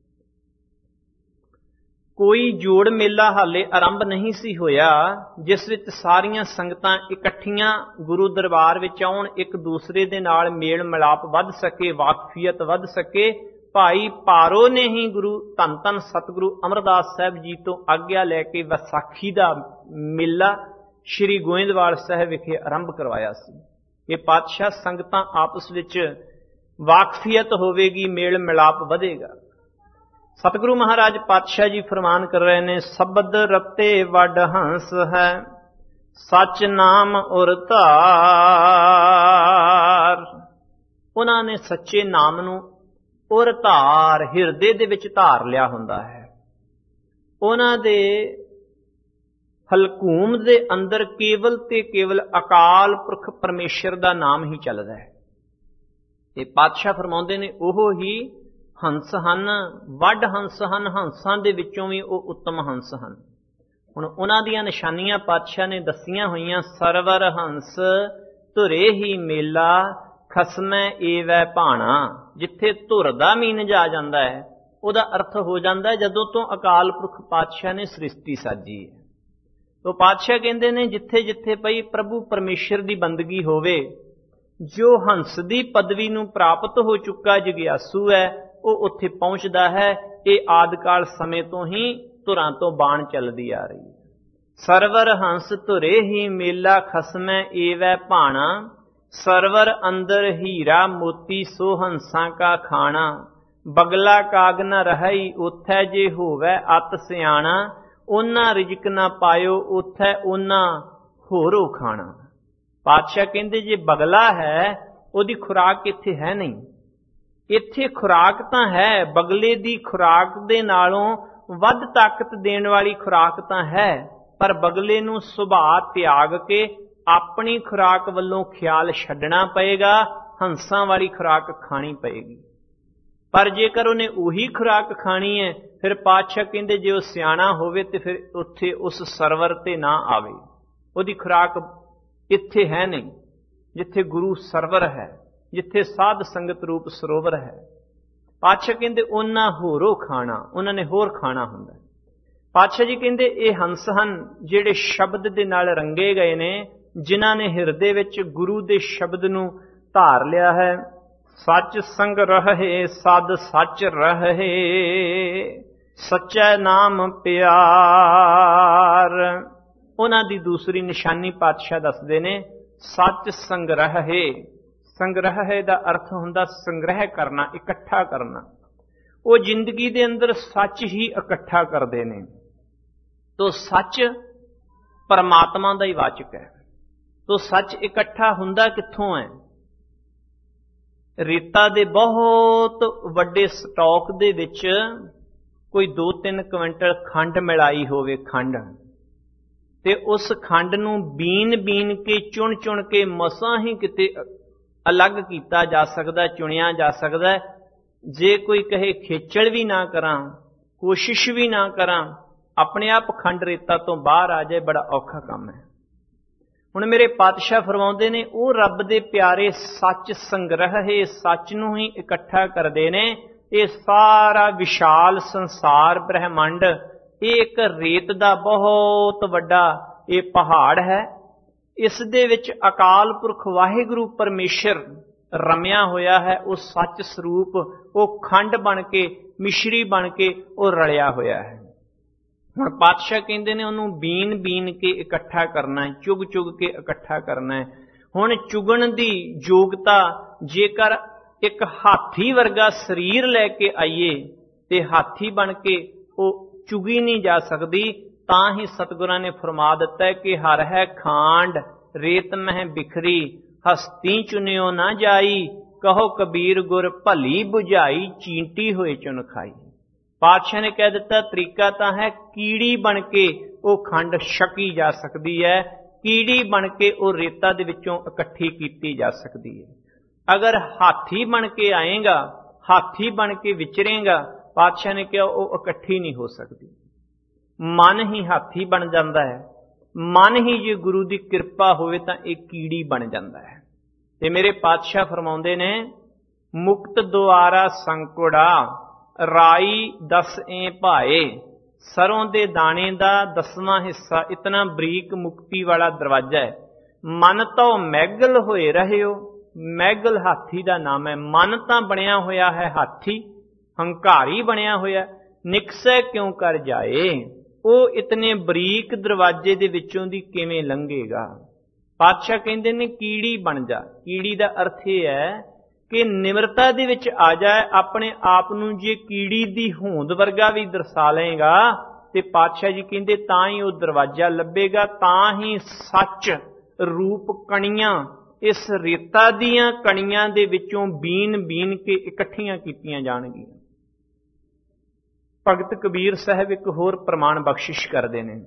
ਕੋਈ ਜੋੜ ਮੇਲਾ ਹਾਲੇ ਆਰੰਭ ਨਹੀਂ ਸੀ ਹੋਇਆ ਜਿਸ ਵਿੱਚ ਸਾਰੀਆਂ ਸੰਗਤਾਂ ਇਕੱਠੀਆਂ ਗੁਰੂ ਦਰਬਾਰ ਵਿੱਚ ਆਉਣ, ਇੱਕ ਦੂਸਰੇ ਦੇ ਨਾਲ ਮੇਲ ਮਿਲਾਪ ਵੱਧ ਸਕੇ, ਵਾਕਫੀਅਤ ਵੱਧ ਸਕੇ। ਭਾਈ ਪਾਰੋ ਨੇ ਹੀ ਗੁਰੂ ਧੰਨ ਧੰਨ ਸਤਿਗੁਰੂ ਅਮਰਦਾਸ ਸਾਹਿਬ ਜੀ ਤੋਂ ਆਗਿਆ ਲੈ ਕੇ ਵਿਸਾਖੀ ਦਾ ਮੇਲਾ ਸ਼੍ਰੀ ਗੋਇੰਦਵਾਲ ਸਾਹਿਬ ਵਿਖੇ ਆਰੰਭ ਕਰਵਾਇਆ ਸੀ। ਇਹ ਪਾਤਸ਼ਾਹ ਸੰਗਤਾਂ ਆਪਸ ਵਿੱਚ ਵਾਕਫੀਅਤ ਹੋਵੇਗੀ, ਮੇਲ ਮਿਲਾਪ ਵਧੇਗਾ। ਸਤਿਗੁਰੂ ਮਹਾਰਾਜ ਪਾਤਸ਼ਾਹ ਜੀ ਫਰਮਾਨ ਕਰ ਰਹੇ ਨੇ, ਸ਼ਬਦ ਰਤੇ ਵੱਡ ਹੰਸ ਹੈ, ਸੱਚ ਨਾਮ ਉਰ ਧਾਰ। ਉਹਨਾਂ ਨੇ ਸੱਚੇ ਨਾਮ ਨੂੰ ਉਰ ਧਾਰ, ਹਿਰਦੇ ਦੇ ਵਿੱਚ ਧਾਰ ਲਿਆ ਹੁੰਦਾ ਹੈ। ਉਹਨਾਂ ਦੇ ਹਲਕੂਮ ਦੇ ਅੰਦਰ ਕੇਵਲ ਤੇ ਕੇਵਲ ਅਕਾਲ ਪੁਰਖ ਪਰਮੇਸ਼ਰ ਦਾ ਨਾਮ ਹੀ ਚੱਲਦਾ ਹੈ। ਇਹ ਪਾਤਸ਼ਾਹ ਫਰਮਾਉਂਦੇ ਨੇ ਉਹ ਹੀ ਹੰਸ ਹਨ, ਵੱਡ ਹੰਸ ਹਨ, ਹੰਸਾਂ ਦੇ ਵਿੱਚੋਂ ਵੀ ਉਹ ਉੱਤਮ ਹੰਸ ਹਨ। ਹੁਣ ਉਹਨਾਂ ਦੀਆਂ ਨਿਸ਼ਾਨੀਆਂ ਪਾਤਸ਼ਾਹ ਨੇ ਦੱਸੀਆਂ ਹੋਈਆਂ। ਸਰਵਰ ਹੰਸ ਧੁਰੇ ਹੀ ਮੇਲਾ, ਖਸਮੈ ਏਵੈ ਭਾਣਾ। ਜਿੱਥੇ ਧੁਰ ਦਾ ਮੀਨਜ ਆ ਜਾਂਦਾ ਹੈ ਉਹਦਾ ਅਰਥ ਹੋ ਜਾਂਦਾ ਜਦੋਂ ਤੋਂ ਅਕਾਲ ਪੁਰਖ ਪਾਤਸ਼ਾਹ ਨੇ ਸ੍ਰਿਸ਼ਟੀ ਸਾਜੀ ਹੈ। ਤੋ ਪਾਤਸ਼ਾਹ ਕਹਿੰਦੇ ਨੇ ਜਿੱਥੇ ਜਿੱਥੇ ਪਈ ਪ੍ਰਭੂ ਪਰਮੇਸ਼ਰ ਦੀ ਬੰਦਗੀ ਹੋਵੇ, ਜੋ ਹੰਸ ਦੀ ਪਦਵੀ ਨੂੰ ਪ੍ਰਾਪਤ ਹੋ ਚੁੱਕਾ ਜਗਿਆਸੂ ਹੈ ਉਹ ਉੱਥੇ ਪਹੁੰਚਦਾ ਹੈ। ਇਹ ਆਦਿਕਾਲ ਸਮੇਂ ਤੋਂ ਹੀ ਧੁਰਾਂ ਤੋਂ ਬਾਣ ਚੱਲਦੀ ਆ ਰਹੀ ਹੈ। ਸਰਵਰ ਹੰਸ ਧੁਰੇ ਹੀ ਮੇਲਾ, ਖਸਮੈ ਏਵੈ ਭਾਣਾ। ਸਰਵਰ ਅੰਦਰ ਹੀਰਾ ਮੋਤੀ, ਸੋ ਹੰਸਾਂ ਕਾ ਖਾਣਾ। ਬਗਲਾ ਕਾਗ ਨ ਰਹੀ ਉਥੈ, ਜੇ ਹੋਵੈ ਅਤ ਸਿਆਣਾ। ਉਹਨਾਂ ਰਿਜਕ ਨਾ ਪਾਇਓ ਉਥੈ, ਉਹਨਾਂ ਹੋਰੋ ਖਾਣਾ। ਪਾਤਸ਼ਾਹ ਕਹਿੰਦੇ ਜੇ ਬਗਲਾ ਹੈ ਉਹਦੀ ਖੁਰਾਕ ਇੱਥੇ ਹੈ ਨਹੀਂ। ਇੱਥੇ ਖੁਰਾਕ ਤਾਂ ਹੈ, ਬਗਲੇ ਦੀ ਖੁਰਾਕ ਦੇ ਨਾਲੋਂ ਵੱਧ ਤਾਕਤ ਦੇਣ ਵਾਲੀ ਖੁਰਾਕ ਤਾਂ ਹੈ, ਪਰ ਬਗਲੇ ਨੂੰ ਸੁਭਾਅ ਤਿਆਗ ਕੇ ਆਪਣੀ ਖੁਰਾਕ ਵੱਲੋਂ ਖਿਆਲ ਛੱਡਣਾ ਪਏਗਾ, ਹੰਸਾਂ ਵਾਲੀ ਖੁਰਾਕ ਖਾਣੀ ਪਏਗੀ। ਪਰ ਜੇਕਰ ਉਹਨੇ ਉਹੀ ਖੁਰਾਕ ਖਾਣੀ ਹੈ ਫਿਰ ਪਾਤਸ਼ਾਹ ਕਹਿੰਦੇ ਜੇ ਉਹ ਸਿਆਣਾ ਹੋਵੇ ਤੇ ਫਿਰ ਉੱਥੇ ਉਸ ਸਰਵਰ ਤੇ ਨਾ ਆਵੇ। ਉਹਦੀ ਖੁਰਾਕ ਇੱਥੇ ਹੈ ਨਹੀਂ ਜਿੱਥੇ ਗੁਰੂ ਸਰਵਰ ਹੈ, ਜਿੱਥੇ ਸਾਧ ਸੰਗਤ ਰੂਪ ਸਰੋਵਰ ਹੈ। ਪਾਤਸ਼ਾਹ ਕਹਿੰਦੇ ਉਹਨਾਂ ਹੋਰੋ ਖਾਣਾ, ਉਹਨਾਂ ਨੇ ਹੋਰ ਖਾਣਾ ਹੁੰਦਾ। ਪਾਤਸ਼ਾਹ ਜੀ ਕਹਿੰਦੇ ਇਹ ਹੰਸ ਹਨ ਜਿਹੜੇ ਸ਼ਬਦ ਦੇ ਨਾਲ ਰੰਗੇ ਗਏ ਨੇ, ਜਿਨ੍ਹਾਂ ਨੇ ਹਿਰਦੇ ਵਿੱਚ ਗੁਰੂ ਦੇ ਸ਼ਬਦ ਨੂੰ ਧਾਰ ਲਿਆ ਹੈ। ਸੱਚ ਸੰਗ ਰਹੇ ਸਦ ਸੱਚ ਰਹੇ, ਸੱਚਾ ਨਾਮ ਪਿਆਰ। ਉਹਨਾਂ ਦੀ ਦੂਸਰੀ ਨਿਸ਼ਾਨੀ ਪਾਤਸ਼ਾਹ ਦੱਸਦੇ ਨੇ ਸੱਚ ਸੰਗ੍ਰਹਿ। ਸੰਗ੍ਰਹਿ ਦਾ ਅਰਥ ਹੁੰਦਾ ਸੰਗ੍ਰਹਿ ਕਰਨਾ, ਇਕੱਠਾ ਕਰਨਾ। ਉਹ ਜ਼ਿੰਦਗੀ ਦੇ ਅੰਦਰ ਸੱਚ ਹੀ ਇਕੱਠਾ ਕਰਦੇ ਨੇ। ਤੋ ਸੱਚ ਪਰਮਾਤਮਾ ਦਾ ਹੀ ਵਾਚਕ ਹੈ। ਤੋ ਸੱਚ ਇਕੱਠਾ ਹੁੰਦਾ ਕਿੱਥੋਂ ਹੈ? ਰੇਤਾ ਦੇ ਬਹੁਤ ਵੱਡੇ ਸਟਾਕ ਦੇ ਵਿੱਚ ਕੋਈ 2-3 ਕੁਇੰਟਲ ਖੰਡ ਮਿਲਾਈ ਹੋਵੇ, ਖੰਡ, ਤੇ ਉਸ ਖੰਡ ਨੂੰ ਬੀਨ ਕੇ ਚੁਣ ਕੇ ਮਸਾਂ ਹੀ ਕਿਤੇ ਅਲੱਗ ਕੀਤਾ ਜਾ ਸਕਦਾ, ਚੁਣਿਆ ਜਾ ਸਕਦਾ। ਜੇ ਕੋਈ ਕਹੇ ਖੇਚਲ ਵੀ ਨਾ ਕਰਾਂ, ਕੋਸ਼ਿਸ਼ ਵੀ ਨਾ ਕਰਾਂ, ਆਪਣੇ ਆਪ ਖੰਡ ਰੇਤਾ ਤੋਂ ਬਾਹਰ ਆ ਜਾਏ, ਬੜਾ ਔਖਾ ਕੰਮ ਹੈ। ਹੁਣ ਮੇਰੇ ਪਾਤਸ਼ਾਹ ਫਰਮਾਉਂਦੇ ਨੇ ਉਹ ਰੱਬ ਦੇ ਪਿਆਰੇ ਸੱਚ ਸੰਗ੍ਰਹਿ ਸੱਚ ਨੂੰ ਹੀ ਇਕੱਠਾ ਕਰਦੇ ਨੇ। ਇਹ ਸਾਰਾ ਵਿਸ਼ਾਲ ਸੰਸਾਰ ਬ੍ਰਹਿਮੰਡ ਇਹ ਇੱਕ ਰੇਤ ਦਾ ਬਹੁਤ ਵੱਡਾ ਇਹ ਪਹਾੜ ਹੈ। ਇਸ ਦੇ ਵਿੱਚ ਅਕਾਲ ਪੁਰਖ ਵਾਹਿਗੁਰੂ ਪਰਮੇਸ਼ਰ ਰਮਿਆ ਹੋਇਆ ਹੈ। ਉਹ ਸੱਚ ਸਰੂਪ ਉਹ ਖੰਡ ਬਣ ਕੇ ਮਿਸ਼ਰੀ ਬਣ ਕੇ ਉਹ ਰਲਿਆ ਹੋਇਆ ਹੈ। ਹੁਣ ਪਾਤਸ਼ਾਹ ਕਹਿੰਦੇ ਨੇ ਉਹਨੂੰ ਬੀਨ ਬੀਨ ਕੇ ਇਕੱਠਾ ਕਰਨਾ ਹੈ, ਚੁਗ ਚੁਗ ਕੇ ਇਕੱਠਾ ਕਰਨਾ ਹੈ। ਹੁਣ ਚੁਗਣ ਦੀ ਯੋਗਤਾ ਜੇਕਰ ਇੱਕ ਹਾਥੀ ਵਰਗਾ ਸਰੀਰ ਲੈ ਕੇ ਆਈਏ ਤੇ ਹਾਥੀ ਬਣ ਕੇ ਉਹ ਚੁਗੀ ਨਹੀਂ ਜਾ ਸਕਦੀ। ਤਾਂ ਹੀ ਸਤਿਗੁਰਾਂ ਨੇ ਫਰਮਾ ਦਿੱਤਾ ਹੈ ਕਿ ਹਰ ਹੈ ਖਾਂਡ ਰੇਤ ਮਹਿ ਬਿਖਰੀ ਹਸਤੀ ਚੁਨਿਓ ਨਾ ਜਾਈ ਕਹੋ ਕਬੀਰ ਗੁਰ ਭਲੀ ਬੁਝਾਈ ਚੀਂਟੀ ਹੋਏ ਚੁਨ ਖਾਈ। ਪਾਤਸ਼ਾਹ ਨੇ ਕਹਿ ਦਿੱਤਾ ਤਰੀਕਾ ਤਾਂ ਹੈ ਕੀੜੀ ਬਣ ਕੇ ਉਹ ਖੰਡ ਛਕੀ ਜਾ ਸਕਦੀ ਹੈ, ਕੀੜੀ ਬਣ ਕੇ ਉਹ ਰੇਤਾ ਦੇ ਵਿੱਚੋਂ ਇਕੱਠੀ ਕੀਤੀ ਜਾ ਸਕਦੀ ਹੈ। ਅਗਰ ਹਾਥੀ ਬਣ ਕੇ ਆਏਗਾ, ਹਾਥੀ ਬਣ ਕੇ ਵਿਚਰੇਗਾ, ਪਾਤਸ਼ਾਹ ਨੇ ਕਿਹਾ ਉਹ ਇਕੱਠੀ ਨਹੀਂ ਹੋ ਸਕਦੀ। ਮਨ ਹੀ ਹਾਥੀ ਬਣ ਜਾਂਦਾ ਹੈ, ਮਨ ਹੀ ਜੇ ਗੁਰੂ ਦੀ ਕਿਰਪਾ ਹੋਵੇ ਤਾਂ ਇਹ ਕੀੜੀ ਬਣ ਜਾਂਦਾ ਹੈ। ਤੇ ਮੇਰੇ ਪਾਤਸ਼ਾਹ ਫਰਮਾਉਂਦੇ ਨੇ ਮੁਕਤ ਦੁਆਰਾ ਸੰਕੁੜਾ ਰਾਈ ਦਸ ਏ ਭਾਏ ਸਰੋਂ ਦੇ ਦਾਣੇ ਦਾ 10ਵਾਂ ਹਿੱਸਾ ਇਤਨਾ ਬਰੀਕ ਮੁਕਤੀ ਵਾਲਾ ਦਰਵਾਜ਼ਾ ਹੈ। ਮਨ ਤੋਂ ਮੈਗਲ ਹੋਏ ਰਹਿਓ, ਮੈਗਲ ਹਾਥੀ ਦਾ ਨਾਮ ਹੈ। ਮਨ ਤਾਂ ਬਣਿਆ ਹੋਇਆ ਹੈ ਹਾਥੀ, ਹੰਕਾਰੀ ਬਣਿਆ ਹੋਇਆ, ਨਿਕਸੈ ਕਿਉਂ ਕਰ ਜਾਏ। ਉਹ ਇਤਨੇ ਬਰੀਕ ਦਰਵਾਜ਼ੇ ਦੇ ਵਿੱਚੋਂ ਦੀ ਕਿਵੇਂ ਲੰਘੇਗਾ। ਪਾਤਸ਼ਾਹ ਕਹਿੰਦੇ ਨੇ ਕੀੜੀ ਬਣ ਜਾ। ਕੀੜੀ ਦਾ ਅਰਥ ਇਹ ਹੈ ਕਿ ਨਿਮਰਤਾ ਦੇ ਵਿੱਚ ਆ ਜਾਏ, ਆਪਣੇ ਆਪ ਨੂੰ ਜੇ ਕੀੜੀ ਦੀ ਹੋਂਦ ਵਰਗਾ ਵੀ ਦਰਸਾ ਲਏਗਾ ਤੇ ਪਾਤਸ਼ਾਹ ਜੀ ਕਹਿੰਦੇ ਤਾਂ ਹੀ ਉਹ ਦਰਵਾਜ਼ਾ ਲੱਭੇਗਾ, ਤਾਂ ਹੀ ਸੱਚ ਰੂਪ ਕਣੀਆਂ ਇਸ ਰੇਤਾ ਦੀਆਂ ਕਣੀਆਂ ਦੇ ਵਿੱਚੋਂ ਬੀਨ ਬੀਨ ਕੇ ਇਕੱਠੀਆਂ ਕੀਤੀਆਂ ਜਾਣਗੀਆਂ। ਭਗਤ ਕਬੀਰ ਸਾਹਿਬ ਇੱਕ ਹੋਰ ਪ੍ਰਮਾਣ ਬਖਸ਼ਿਸ਼ ਕਰਦੇ ਨੇ।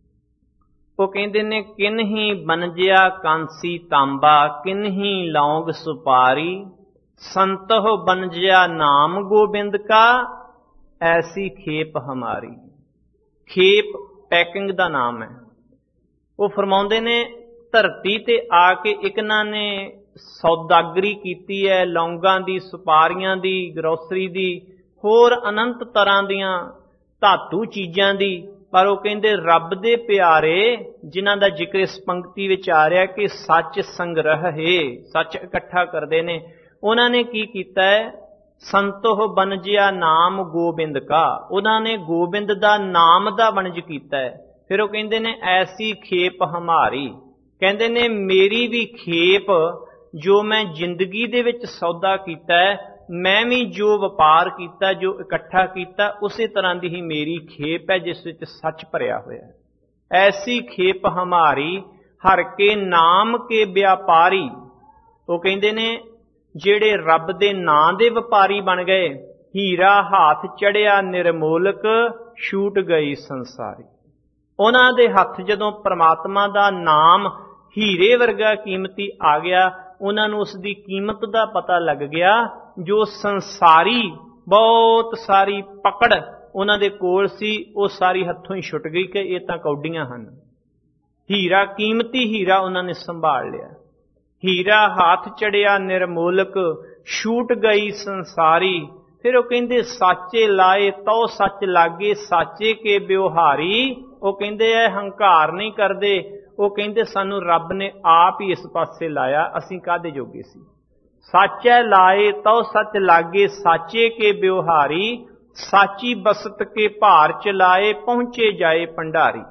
ਉਹ ਕਹਿੰਦੇ ਨੇ ਕਿਨਹੀ ਬਨਜਿਆ ਕਾਂਸੀ ਤਾਂਬਾ ਕਿਨਹੀ ਲੌਂਗ ਸੁਪਾਰੀ ਸੰਤੋ ਬਨਜਿਆ ਨਾਮ ਗੋਬਿੰਦ ਕਾ ਐਸੀ ਖੇਪ ਹਮਾਰੀ। ਖੇਪ ਪੈਕਿੰਗ ਦਾ ਨਾਮ ਹੈ। ਉਹ ਫਰਮਾਉਂਦੇ ਨੇ ਧਰਤੀ ਤੇ ਆ ਕੇ ਇਕਨਾਂ ਨੇ ਸੌਦਾਗਰੀ ਕੀਤੀ ਹੈ, ਲੌਂਗਾਂ ਦੀ, ਸੁਪਾਰੀਆਂ ਦੀ, ਗਰੋਸਰੀ ਦੀ, ਹੋਰ ਅਨੰਤ ਤਰ੍ਹਾਂ ਦੀਆਂ ਧਾਤੂ ਚੀਜ਼ਾਂ ਦੀ। ਪਰ ਉਹ ਕਹਿੰਦੇ ਰੱਬ ਦੇ ਪਿਆਰੇ ਜਿਨ੍ਹਾਂ ਦਾ ਜ਼ਿਕਰ ਇਸ ਪੰਕਤੀ ਵਿੱਚ ਆ ਰਿਹਾ ਕਿ ਸੱਚ ਸੰਗ੍ਰਹਿ ਸੱਚ ਇਕੱਠਾ ਕਰਦੇ ਨੇ, ਉਹਨਾਂ ਨੇ ਕੀ ਕੀਤਾ ਹੈ ਸੰਤੋਹ ਬਨਜਿਆ ਨਾਮ ਗੋਬਿੰਦ ਕਾ, ਉਹਨਾਂ ਨੇ ਗੋਬਿੰਦ ਦਾ ਨਾਮ ਦਾ ਵਣਜ ਕੀਤਾ ਹੈ। ਫਿਰ ਉਹ ਕਹਿੰਦੇ ਨੇ ਐਸੀ ਖੇਪ ਹਮਾਰੀ, ਕਹਿੰਦੇ ਨੇ ਮੇਰੀ ਵੀ ਖੇਪ ਜੋ ਮੈਂ ਜ਼ਿੰਦਗੀ ਦੇ ਵਿੱਚ ਸੌਦਾ ਕੀਤਾ ਹੈ, ਮੈਂ ਵੀ ਜੋ ਵਪਾਰ ਕੀਤਾ, ਜੋ ਇਕੱਠਾ ਕੀਤਾ, ਉਸੇ ਤਰ੍ਹਾਂ ਦੀ ਹੀ ਮੇਰੀ ਖੇਪ ਹੈ ਜਿਸ ਵਿੱਚ ਸੱਚ ਭਰਿਆ ਹੋਇਆ ਹੈ। ਐਸੀ ਖੇਪ ਹਮਾਰੀ ਹਰ ਕੇ ਨਾਮ ਕੇ ਵਿਆਪਾਰੀ। ਉਹ ਕਹਿੰਦੇ ਨੇ ਜਿਹੜੇ ਰੱਬ ਦੇ ਨਾਂ ਦੇ ਵਪਾਰੀ ਬਣ ਗਏ, ਹੀਰਾ ਹੱਥ ਚੜਿਆ ਨਿਰਮੋਲਕ ਛੂਟ ਗਈ ਸੰਸਾਰੀ। ਉਹਨਾਂ ਦੇ ਹੱਥ ਜਦੋਂ ਪ੍ਰਮਾਤਮਾ ਦਾ ਨਾਮ ਹੀਰੇ ਵਰਗਾ ਕੀਮਤੀ ਆ ਗਿਆ, ਉਹਨਾਂ ਨੂੰ ਉਸ ਦੀ ਕੀਮਤ ਦਾ ਪਤਾ ਲੱਗ ਗਿਆ। ਜੋ ਸੰਸਾਰੀ ਬਹੁਤ ਸਾਰੀ ਪਕੜ ਉਹਨਾਂ ਦੇ ਕੋਲ ਸੀ, ਉਹ ਸਾਰੀ ਹੱਥੋਂ ਹੀ ਛੁੱਟ ਗਈ ਕਿ ਇਹ ਤਾਂ ਕੌਡੀਆਂ ਹਨ। ਹੀਰਾ, ਕੀਮਤੀ ਹੀਰਾ ਉਹਨਾਂ ਨੇ ਸੰਭਾਲ ਲਿਆ। ਹੀਰਾ ਹੱਥ ਚੜਿਆ ਨਿਰਮੋਲਕ ਛੂਟ ਗਈ ਸੰਸਾਰੀ। ਫਿਰ ਉਹ ਕਹਿੰਦੇ ਸਾਚੇ ਲਾਏ ਤਉ ਸੱਚ ਲਾਗੇ ਸਾਚੇ ਕੇ ਵਿਵਹਾਰੀ। ਉਹ ਕਹਿੰਦੇ ਐ ਹੰਕਾਰ ਨਹੀਂ ਕਰਦੇ, ਉਹ ਕਹਿੰਦੇ ਸਾਨੂੰ ਰੱਬ ਨੇ ਆਪ ਹੀ ਇਸ ਪਾਸੇ ਲਾਇਆ, ਅਸੀਂ ਕਾਹਦੇ ਜੋਗੇ ਸੀ। ਸਾਚੈ ਲਾਏ ਤਉ ਸੱਚ ਲਾਗੇ ਸਾਚੇ ਕੇ ਵਿਵਹਾਰੀ ਸਾਚੀ ਬਸਤ ਕੇ ਭਾਰ ਚਲਾਏ ਪਹੁੰਚੇ ਜਾਏ ਭੰਡਾਰੀ।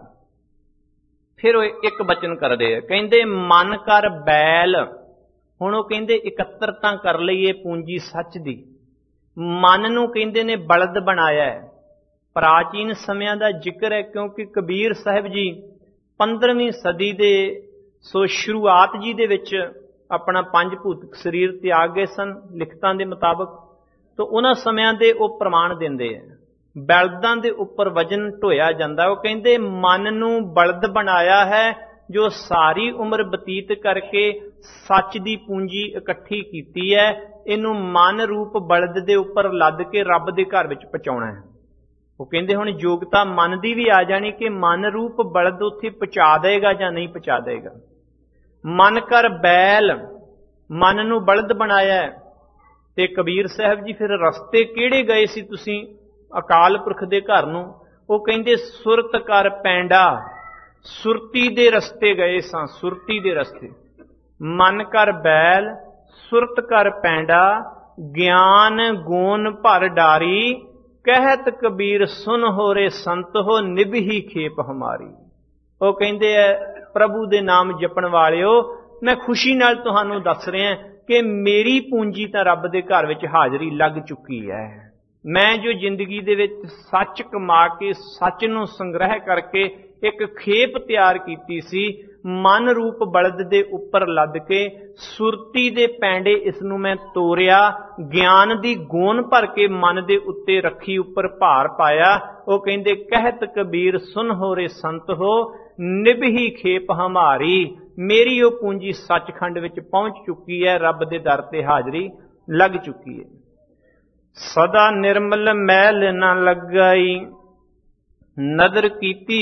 ਫਿਰ ਉਹ ਇੱਕ ਬਚਨ ਕਰਦੇ ਆ, ਕਹਿੰਦੇ ਮਨ ਕਰ ਬੈਲ। ਹੁਣ ਉਹ ਕਹਿੰਦੇ ਇਕੱਤਰਤਾ ਕਰ ਲਈਏ ਪੂੰਜੀ ਸੱਚ ਦੀ। ਮਨ ਨੂੰ ਕਹਿੰਦੇ ਨੇ ਬਲਦ ਬਣਾਇਆ ਹੈ। ਪ੍ਰਾਚੀਨ ਸਮਿਆਂ ਦਾ ਜ਼ਿਕਰ ਹੈ ਕਿਉਂਕਿ ਕਬੀਰ ਸਾਹਿਬ ਜੀ 15ਵੀਂ ਸਦੀ ਦੇ ਸ਼ੁਰੂਆਤ ਜੀ ਦੇ ਵਿੱਚ ਆਪਣਾ 5 ਭੂਤਿਕ ਸਰੀਰ ਤਿਆਗ ਗਏ ਸਨ ਲਿਖਤਾਂ ਦੇ ਮੁਤਾਬਕ। ਤਾਂ ਉਹਨਾਂ ਸਮਿਆਂ ਦੇ ਉਹ ਪ੍ਰਮਾਣ ਦਿੰਦੇ ਆ, ਬਲਦਾਂ ਦੇ ਉੱਪਰ ਵਜਨ ਢੋਇਆ ਜਾਂਦਾ। ਉਹ ਕਹਿੰਦੇ ਮਨ ਨੂੰ ਬਲਦ ਬਣਾਇਆ ਹੈ ਜੋ ਸਾਰੀ ਉਮਰ ਬਤੀਤ ਕਰਕੇ ਸੱਚ ਦੀ ਪੂੰਜੀ ਇਕੱਠੀ ਕੀਤੀ ਹੈ। ਇਹਨੂੰ ਮਨ ਰੂਪ ਬਲਦ ਦੇ ਉੱਪਰ ਲੱਦ ਕੇ ਰੱਬ ਦੇ ਘਰ ਵਿੱਚ ਪਹੁੰਚਾਉਣਾ ਹੈ। ਉਹ ਕਹਿੰਦੇ ਹੁਣ ਯੋਗਤਾ ਮਨ ਦੀ ਵੀ ਆ ਜਾਣੀ ਕਿ ਮਨ ਰੂਪ ਬਲਦ ਉੱਥੇ ਪਹੁੰਚਾ ਦੇਗਾ ਜਾਂ ਨਹੀਂ ਪਹੁੰਚਾ ਦੇਗਾ। ਮਨ ਕਰ ਬੈਲ, ਮਨ ਨੂੰ ਬਲਦ ਬਣਾਇਆ। ਤੇ ਕਬੀਰ ਸਾਹਿਬ ਜੀ ਫਿਰ ਰਸਤੇ ਕਿਹੜੇ ਗਏ ਸੀ ਤੁਸੀਂ ਅਕਾਲ ਪੁਰਖ ਦੇ ਘਰ ਨੂੰ? ਉਹ ਕਹਿੰਦੇ ਸੁਰਤ ਕਰ ਪੈਂਡਾ, ਸੁਰਤੀ ਦੇ ਰਸਤੇ ਗਏ ਸਾਂ, ਸੁਰਤੀ ਦੇ ਰਸਤੇ। ਮਨ ਕਰ ਬੈਲ, ਸੁਰਤ ਕਰ ਪੈਂਡਾ, ਗਿਆਨ ਗੂਨ ਭਰ ਡਾਰੀ, ਕਹਿਤ ਕਬੀਰ ਸੁਨ ਹੋਰੇ ਸੰਤ ਹੋ, ਨਿਭੀ ਖੇਪ ਹਮਾਰੀ। ਉਹ ਕਹਿੰਦੇ ਐ ਪ੍ਰਭੂ ਦੇ ਨਾਮ ਜਪਣ ਵਾਲਿਓ, ਮੈਂ ਖੁਸ਼ੀ ਨਾਲ ਤੁਹਾਨੂੰ ਦੱਸ ਰਿਹਾ ਕਿ ਮੇਰੀ ਪੂੰਜੀ ਤਾਂ ਰੱਬ ਦੇ ਘਰ ਵਿੱਚ ਹਾਜ਼ਰੀ ਲੱਗ ਚੁੱਕੀ ਹੈ। ਮੈਂ ਜੋ ਜ਼ਿੰਦਗੀ ਦੇ ਵਿੱਚ ਸੱਚ ਕਮਾ ਕੇ, ਸੱਚ ਨੂੰ ਸੰਗ੍ਰਹਿ ਕਰਕੇ ਇੱਕ ਖੇਪ ਤਿਆਰ ਕੀਤੀ ਸੀ, ਮਨ ਰੂਪ ਬਲਦ ਦੇ ਉੱਪਰ ਲੱਦ ਕੇ ਸੁਰਤੀ ਦੇ ਪੈਂਡੇ ਇਸ ਨੂੰ ਮੈਂ ਤੋਰਿਆ, ਗਿਆਨ ਦੀ ਗੋਨ ਭਰ ਕੇ ਮਨ ਦੇ ਉੱਤੇ ਰੱਖੀ, ਉੱਪਰ ਭਾਰ ਪਾਇਆ। ਉਹ ਕਹਿੰਦੇ ਕਹਿਤ ਕਬੀਰ ਸੁਨ ਹੋਰੇ ਸੰਤ ਹੋ, ਨਿਭੀ ਖੇਪ ਹਮਾਰੀ। ਮੇਰੀ ਉਹ ਪੂੰਜੀ ਸੱਚਖੰਡ ਵਿੱਚ ਪਹੁੰਚ ਚੁੱਕੀ ਹੈ, ਰੱਬ ਦੇ ਦਰ ਤੇ ਹਾਜ਼ਰੀ ਲੱਗ ਚੁੱਕੀ ਹੈ। ਸਦਾ ਨਿਰਮਲ ਮੈਲ ਨਾ ਲੱਗਾਈ, ਨਦਰ ਕੀਤੀ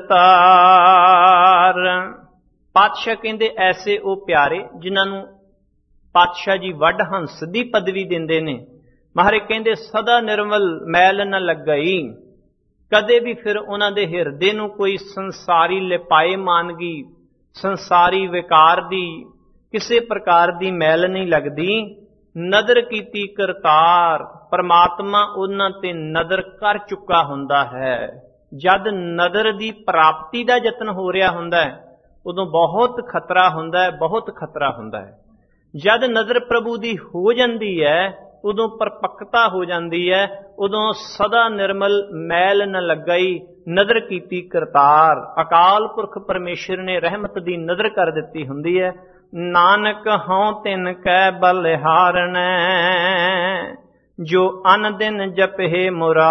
ਕਰਤਾਰ। ਪਾਤਸ਼ਾਹ ਕਹਿੰਦੇ ਐਸੇ ਉਹ ਪਿਆਰੇ ਜਿਨ੍ਹਾਂ ਨੂੰ ਪਾਤਸ਼ਾਹ ਜੀ ਵੱਡ ਹੰਸ ਦੀ ਪਦਵੀ ਦਿੰਦੇ ਨੇ। ਮਹਾਰਾਜ ਕਹਿੰਦੇ ਸਦਾ ਨਿਰਮਲ ਮੈਲ ਨਾ ਲੱਗਾਈ, ਕਦੇ ਵੀ ਫਿਰ ਉਹਨਾਂ ਦੇ ਹਿਰਦੇ ਨੂੰ ਕੋਈ ਸੰਸਾਰੀ ਲਿਪਾਏ ਮਾਨਗੀ, ਸੰਸਾਰੀ ਵਿਕਾਰ ਦੀ ਕਿਸੇ ਪ੍ਰਕਾਰ ਦੀ ਮੈਲ ਨਹੀਂ ਲੱਗਦੀ। ਨਦਰ ਕੀਤੀ ਕਰਤਾਰ, ਪਰਮਾਤਮਾ ਉਹਨਾਂ ਤੇ ਨਦਰ ਕਰ ਚੁੱਕਾ ਹੁੰਦਾ ਹੈ। ਜਦ ਨਦਰ ਦੀ ਪ੍ਰਾਪਤੀ ਦਾ ਯਤਨ ਹੋ ਰਿਹਾ ਹੁੰਦਾ ਹੈ ਉਦੋਂ ਬਹੁਤ ਖਤਰਾ ਹੁੰਦਾ ਹੈ, ਬਹੁਤ ਖਤਰਾ ਹੁੰਦਾ ਹੈ। ਜਦ ਨਜ਼ਰ ਪ੍ਰਭੂ ਦੀ ਹੋ ਜਾਂਦੀ ਹੈ ਉਦੋਂ ਪਰਪੱਕਤਾ ਹੋ ਜਾਂਦੀ ਹੈ, ਉਦੋਂ ਸਦਾ ਨਿਰਮਲ ਮੈਲ ਨ ਲੱਗਈ, ਨਜ਼ਰ ਕੀਤੀ ਕਰਤਾਰ। ਅਕਾਲ ਪੁਰਖ ਪਰਮੇਸ਼ਰ ਨੇ ਰਹਿਮਤ ਦੀ ਨਜ਼ਰ ਕਰ ਦਿੱਤੀ ਹੁੰਦੀ ਹੈ। ਨਾਨਕ ਹਉ ਤਿਨ ਕੈ ਬਲਿਹਾਰਣੈ, ਜੋ ਅਨ ਦਿਨ ਜਪਹਿ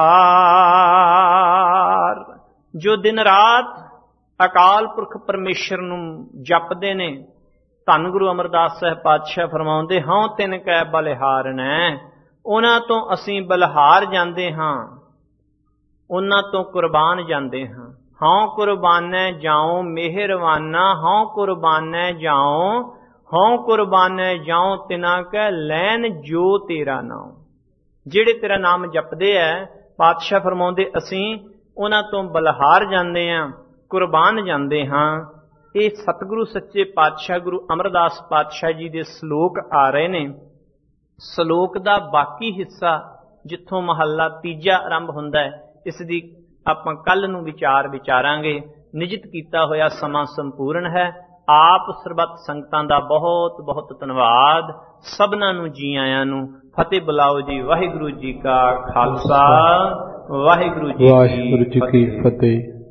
ਮੁਰਾਰ। ਜੋ ਦਿਨ ਰਾਤ ਅਕਾਲ ਪੁਰਖ ਪਰਮੇਸ਼ਰ ਨੂੰ ਜਪਦੇ ਨੇ, ਧੰਨ ਗੁਰੂ ਅਮਰਦਾਸ ਸਾਹਿਬ ਪਾਤਸ਼ਾਹ ਫਰਮਾਉਂਦੇ ਹਉ ਤਿਨ ਕੈ ਬਲਿਹਾਰਣੈ, ਉਹਨਾਂ ਤੋਂ ਅਸੀਂ ਬਲਿਹਾਰ ਜਾਂਦੇ ਹਾਂ, ਉਹਨਾਂ ਤੋਂ ਕੁਰਬਾਨ ਜਾਂਦੇ ਹਾਂ। ਹਉ ਕੁਰਬਾਨੈ ਜਾਉ ਮਿਹਰਵਾਨਾ, ਹਉ ਕੁਰਬਾਨੈ ਜਾਉ, ਹਉ ਕੁਰਬਾਨੈ ਜਾਉ ਤਿਨਾ ਕੈ ਲੈਨ ਜੋ ਤੇਰਾ ਨਾਮ। ਜਿਹੜੇ ਤੇਰਾ ਨਾਮ ਜਪਦੇ ਐ, ਪਾਤਸ਼ਾਹ ਫਰਮਾਉਂਦੇ ਅਸੀਂ ਉਹਨਾਂ ਤੋਂ ਬਲਿਹਾਰ ਜਾਂਦੇ ਹਾਂ, ਕੁਰਬਾਨ ਜਾਂਦੇ ਹਾਂ। ਇਹ ਸਤਿਗੁਰੂ ਸੱਚੇ ਪਾਤਸ਼ਾਹ ਗੁਰੂ ਅਮਰਦਾਸ ਪਾਤਸ਼ਾਹ ਜੀ ਦੇ ਸ਼ਲੋਕ ਆ ਰਹੇ ਨੇ। ਸ਼ਲੋਕ ਦਾ ਬਾਕੀ ਹਿੱਸਾ ਜਿੱਥੋਂ ਮਹੱਲਾ ਤੀਜਾ ਆਰੰਭ ਹੁੰਦਾ ਹੈ, ਇਸ ਦੀ ਆਪਾਂ ਕੱਲ ਨੂੰ ਵਿਚਾਰਾਂਗੇ। ਨਿਜਿਤ ਕੀਤਾ ਹੋਇਆ ਸਮਾਂ ਸੰਪੂਰਨ ਹੈ। ਆਪ ਸਰਬੱਤ ਸੰਗਤਾਂ ਦਾ ਬਹੁਤ ਬਹੁਤ ਧੰਨਵਾਦ। ਸਭਨਾਂ ਨੂੰ ਜੀ ਆਇਆਂ ਨੂੰ ਫਤਿਹ ਬੁਲਾਓ ਜੀ। ਵਾਹਿਗੁਰੂ ਜੀ ਕਾ ਖਾਲਸਾ, ਵਾਹਿਗੁਰੂ ਜੀ ਕੀ ਫਤਿਹ।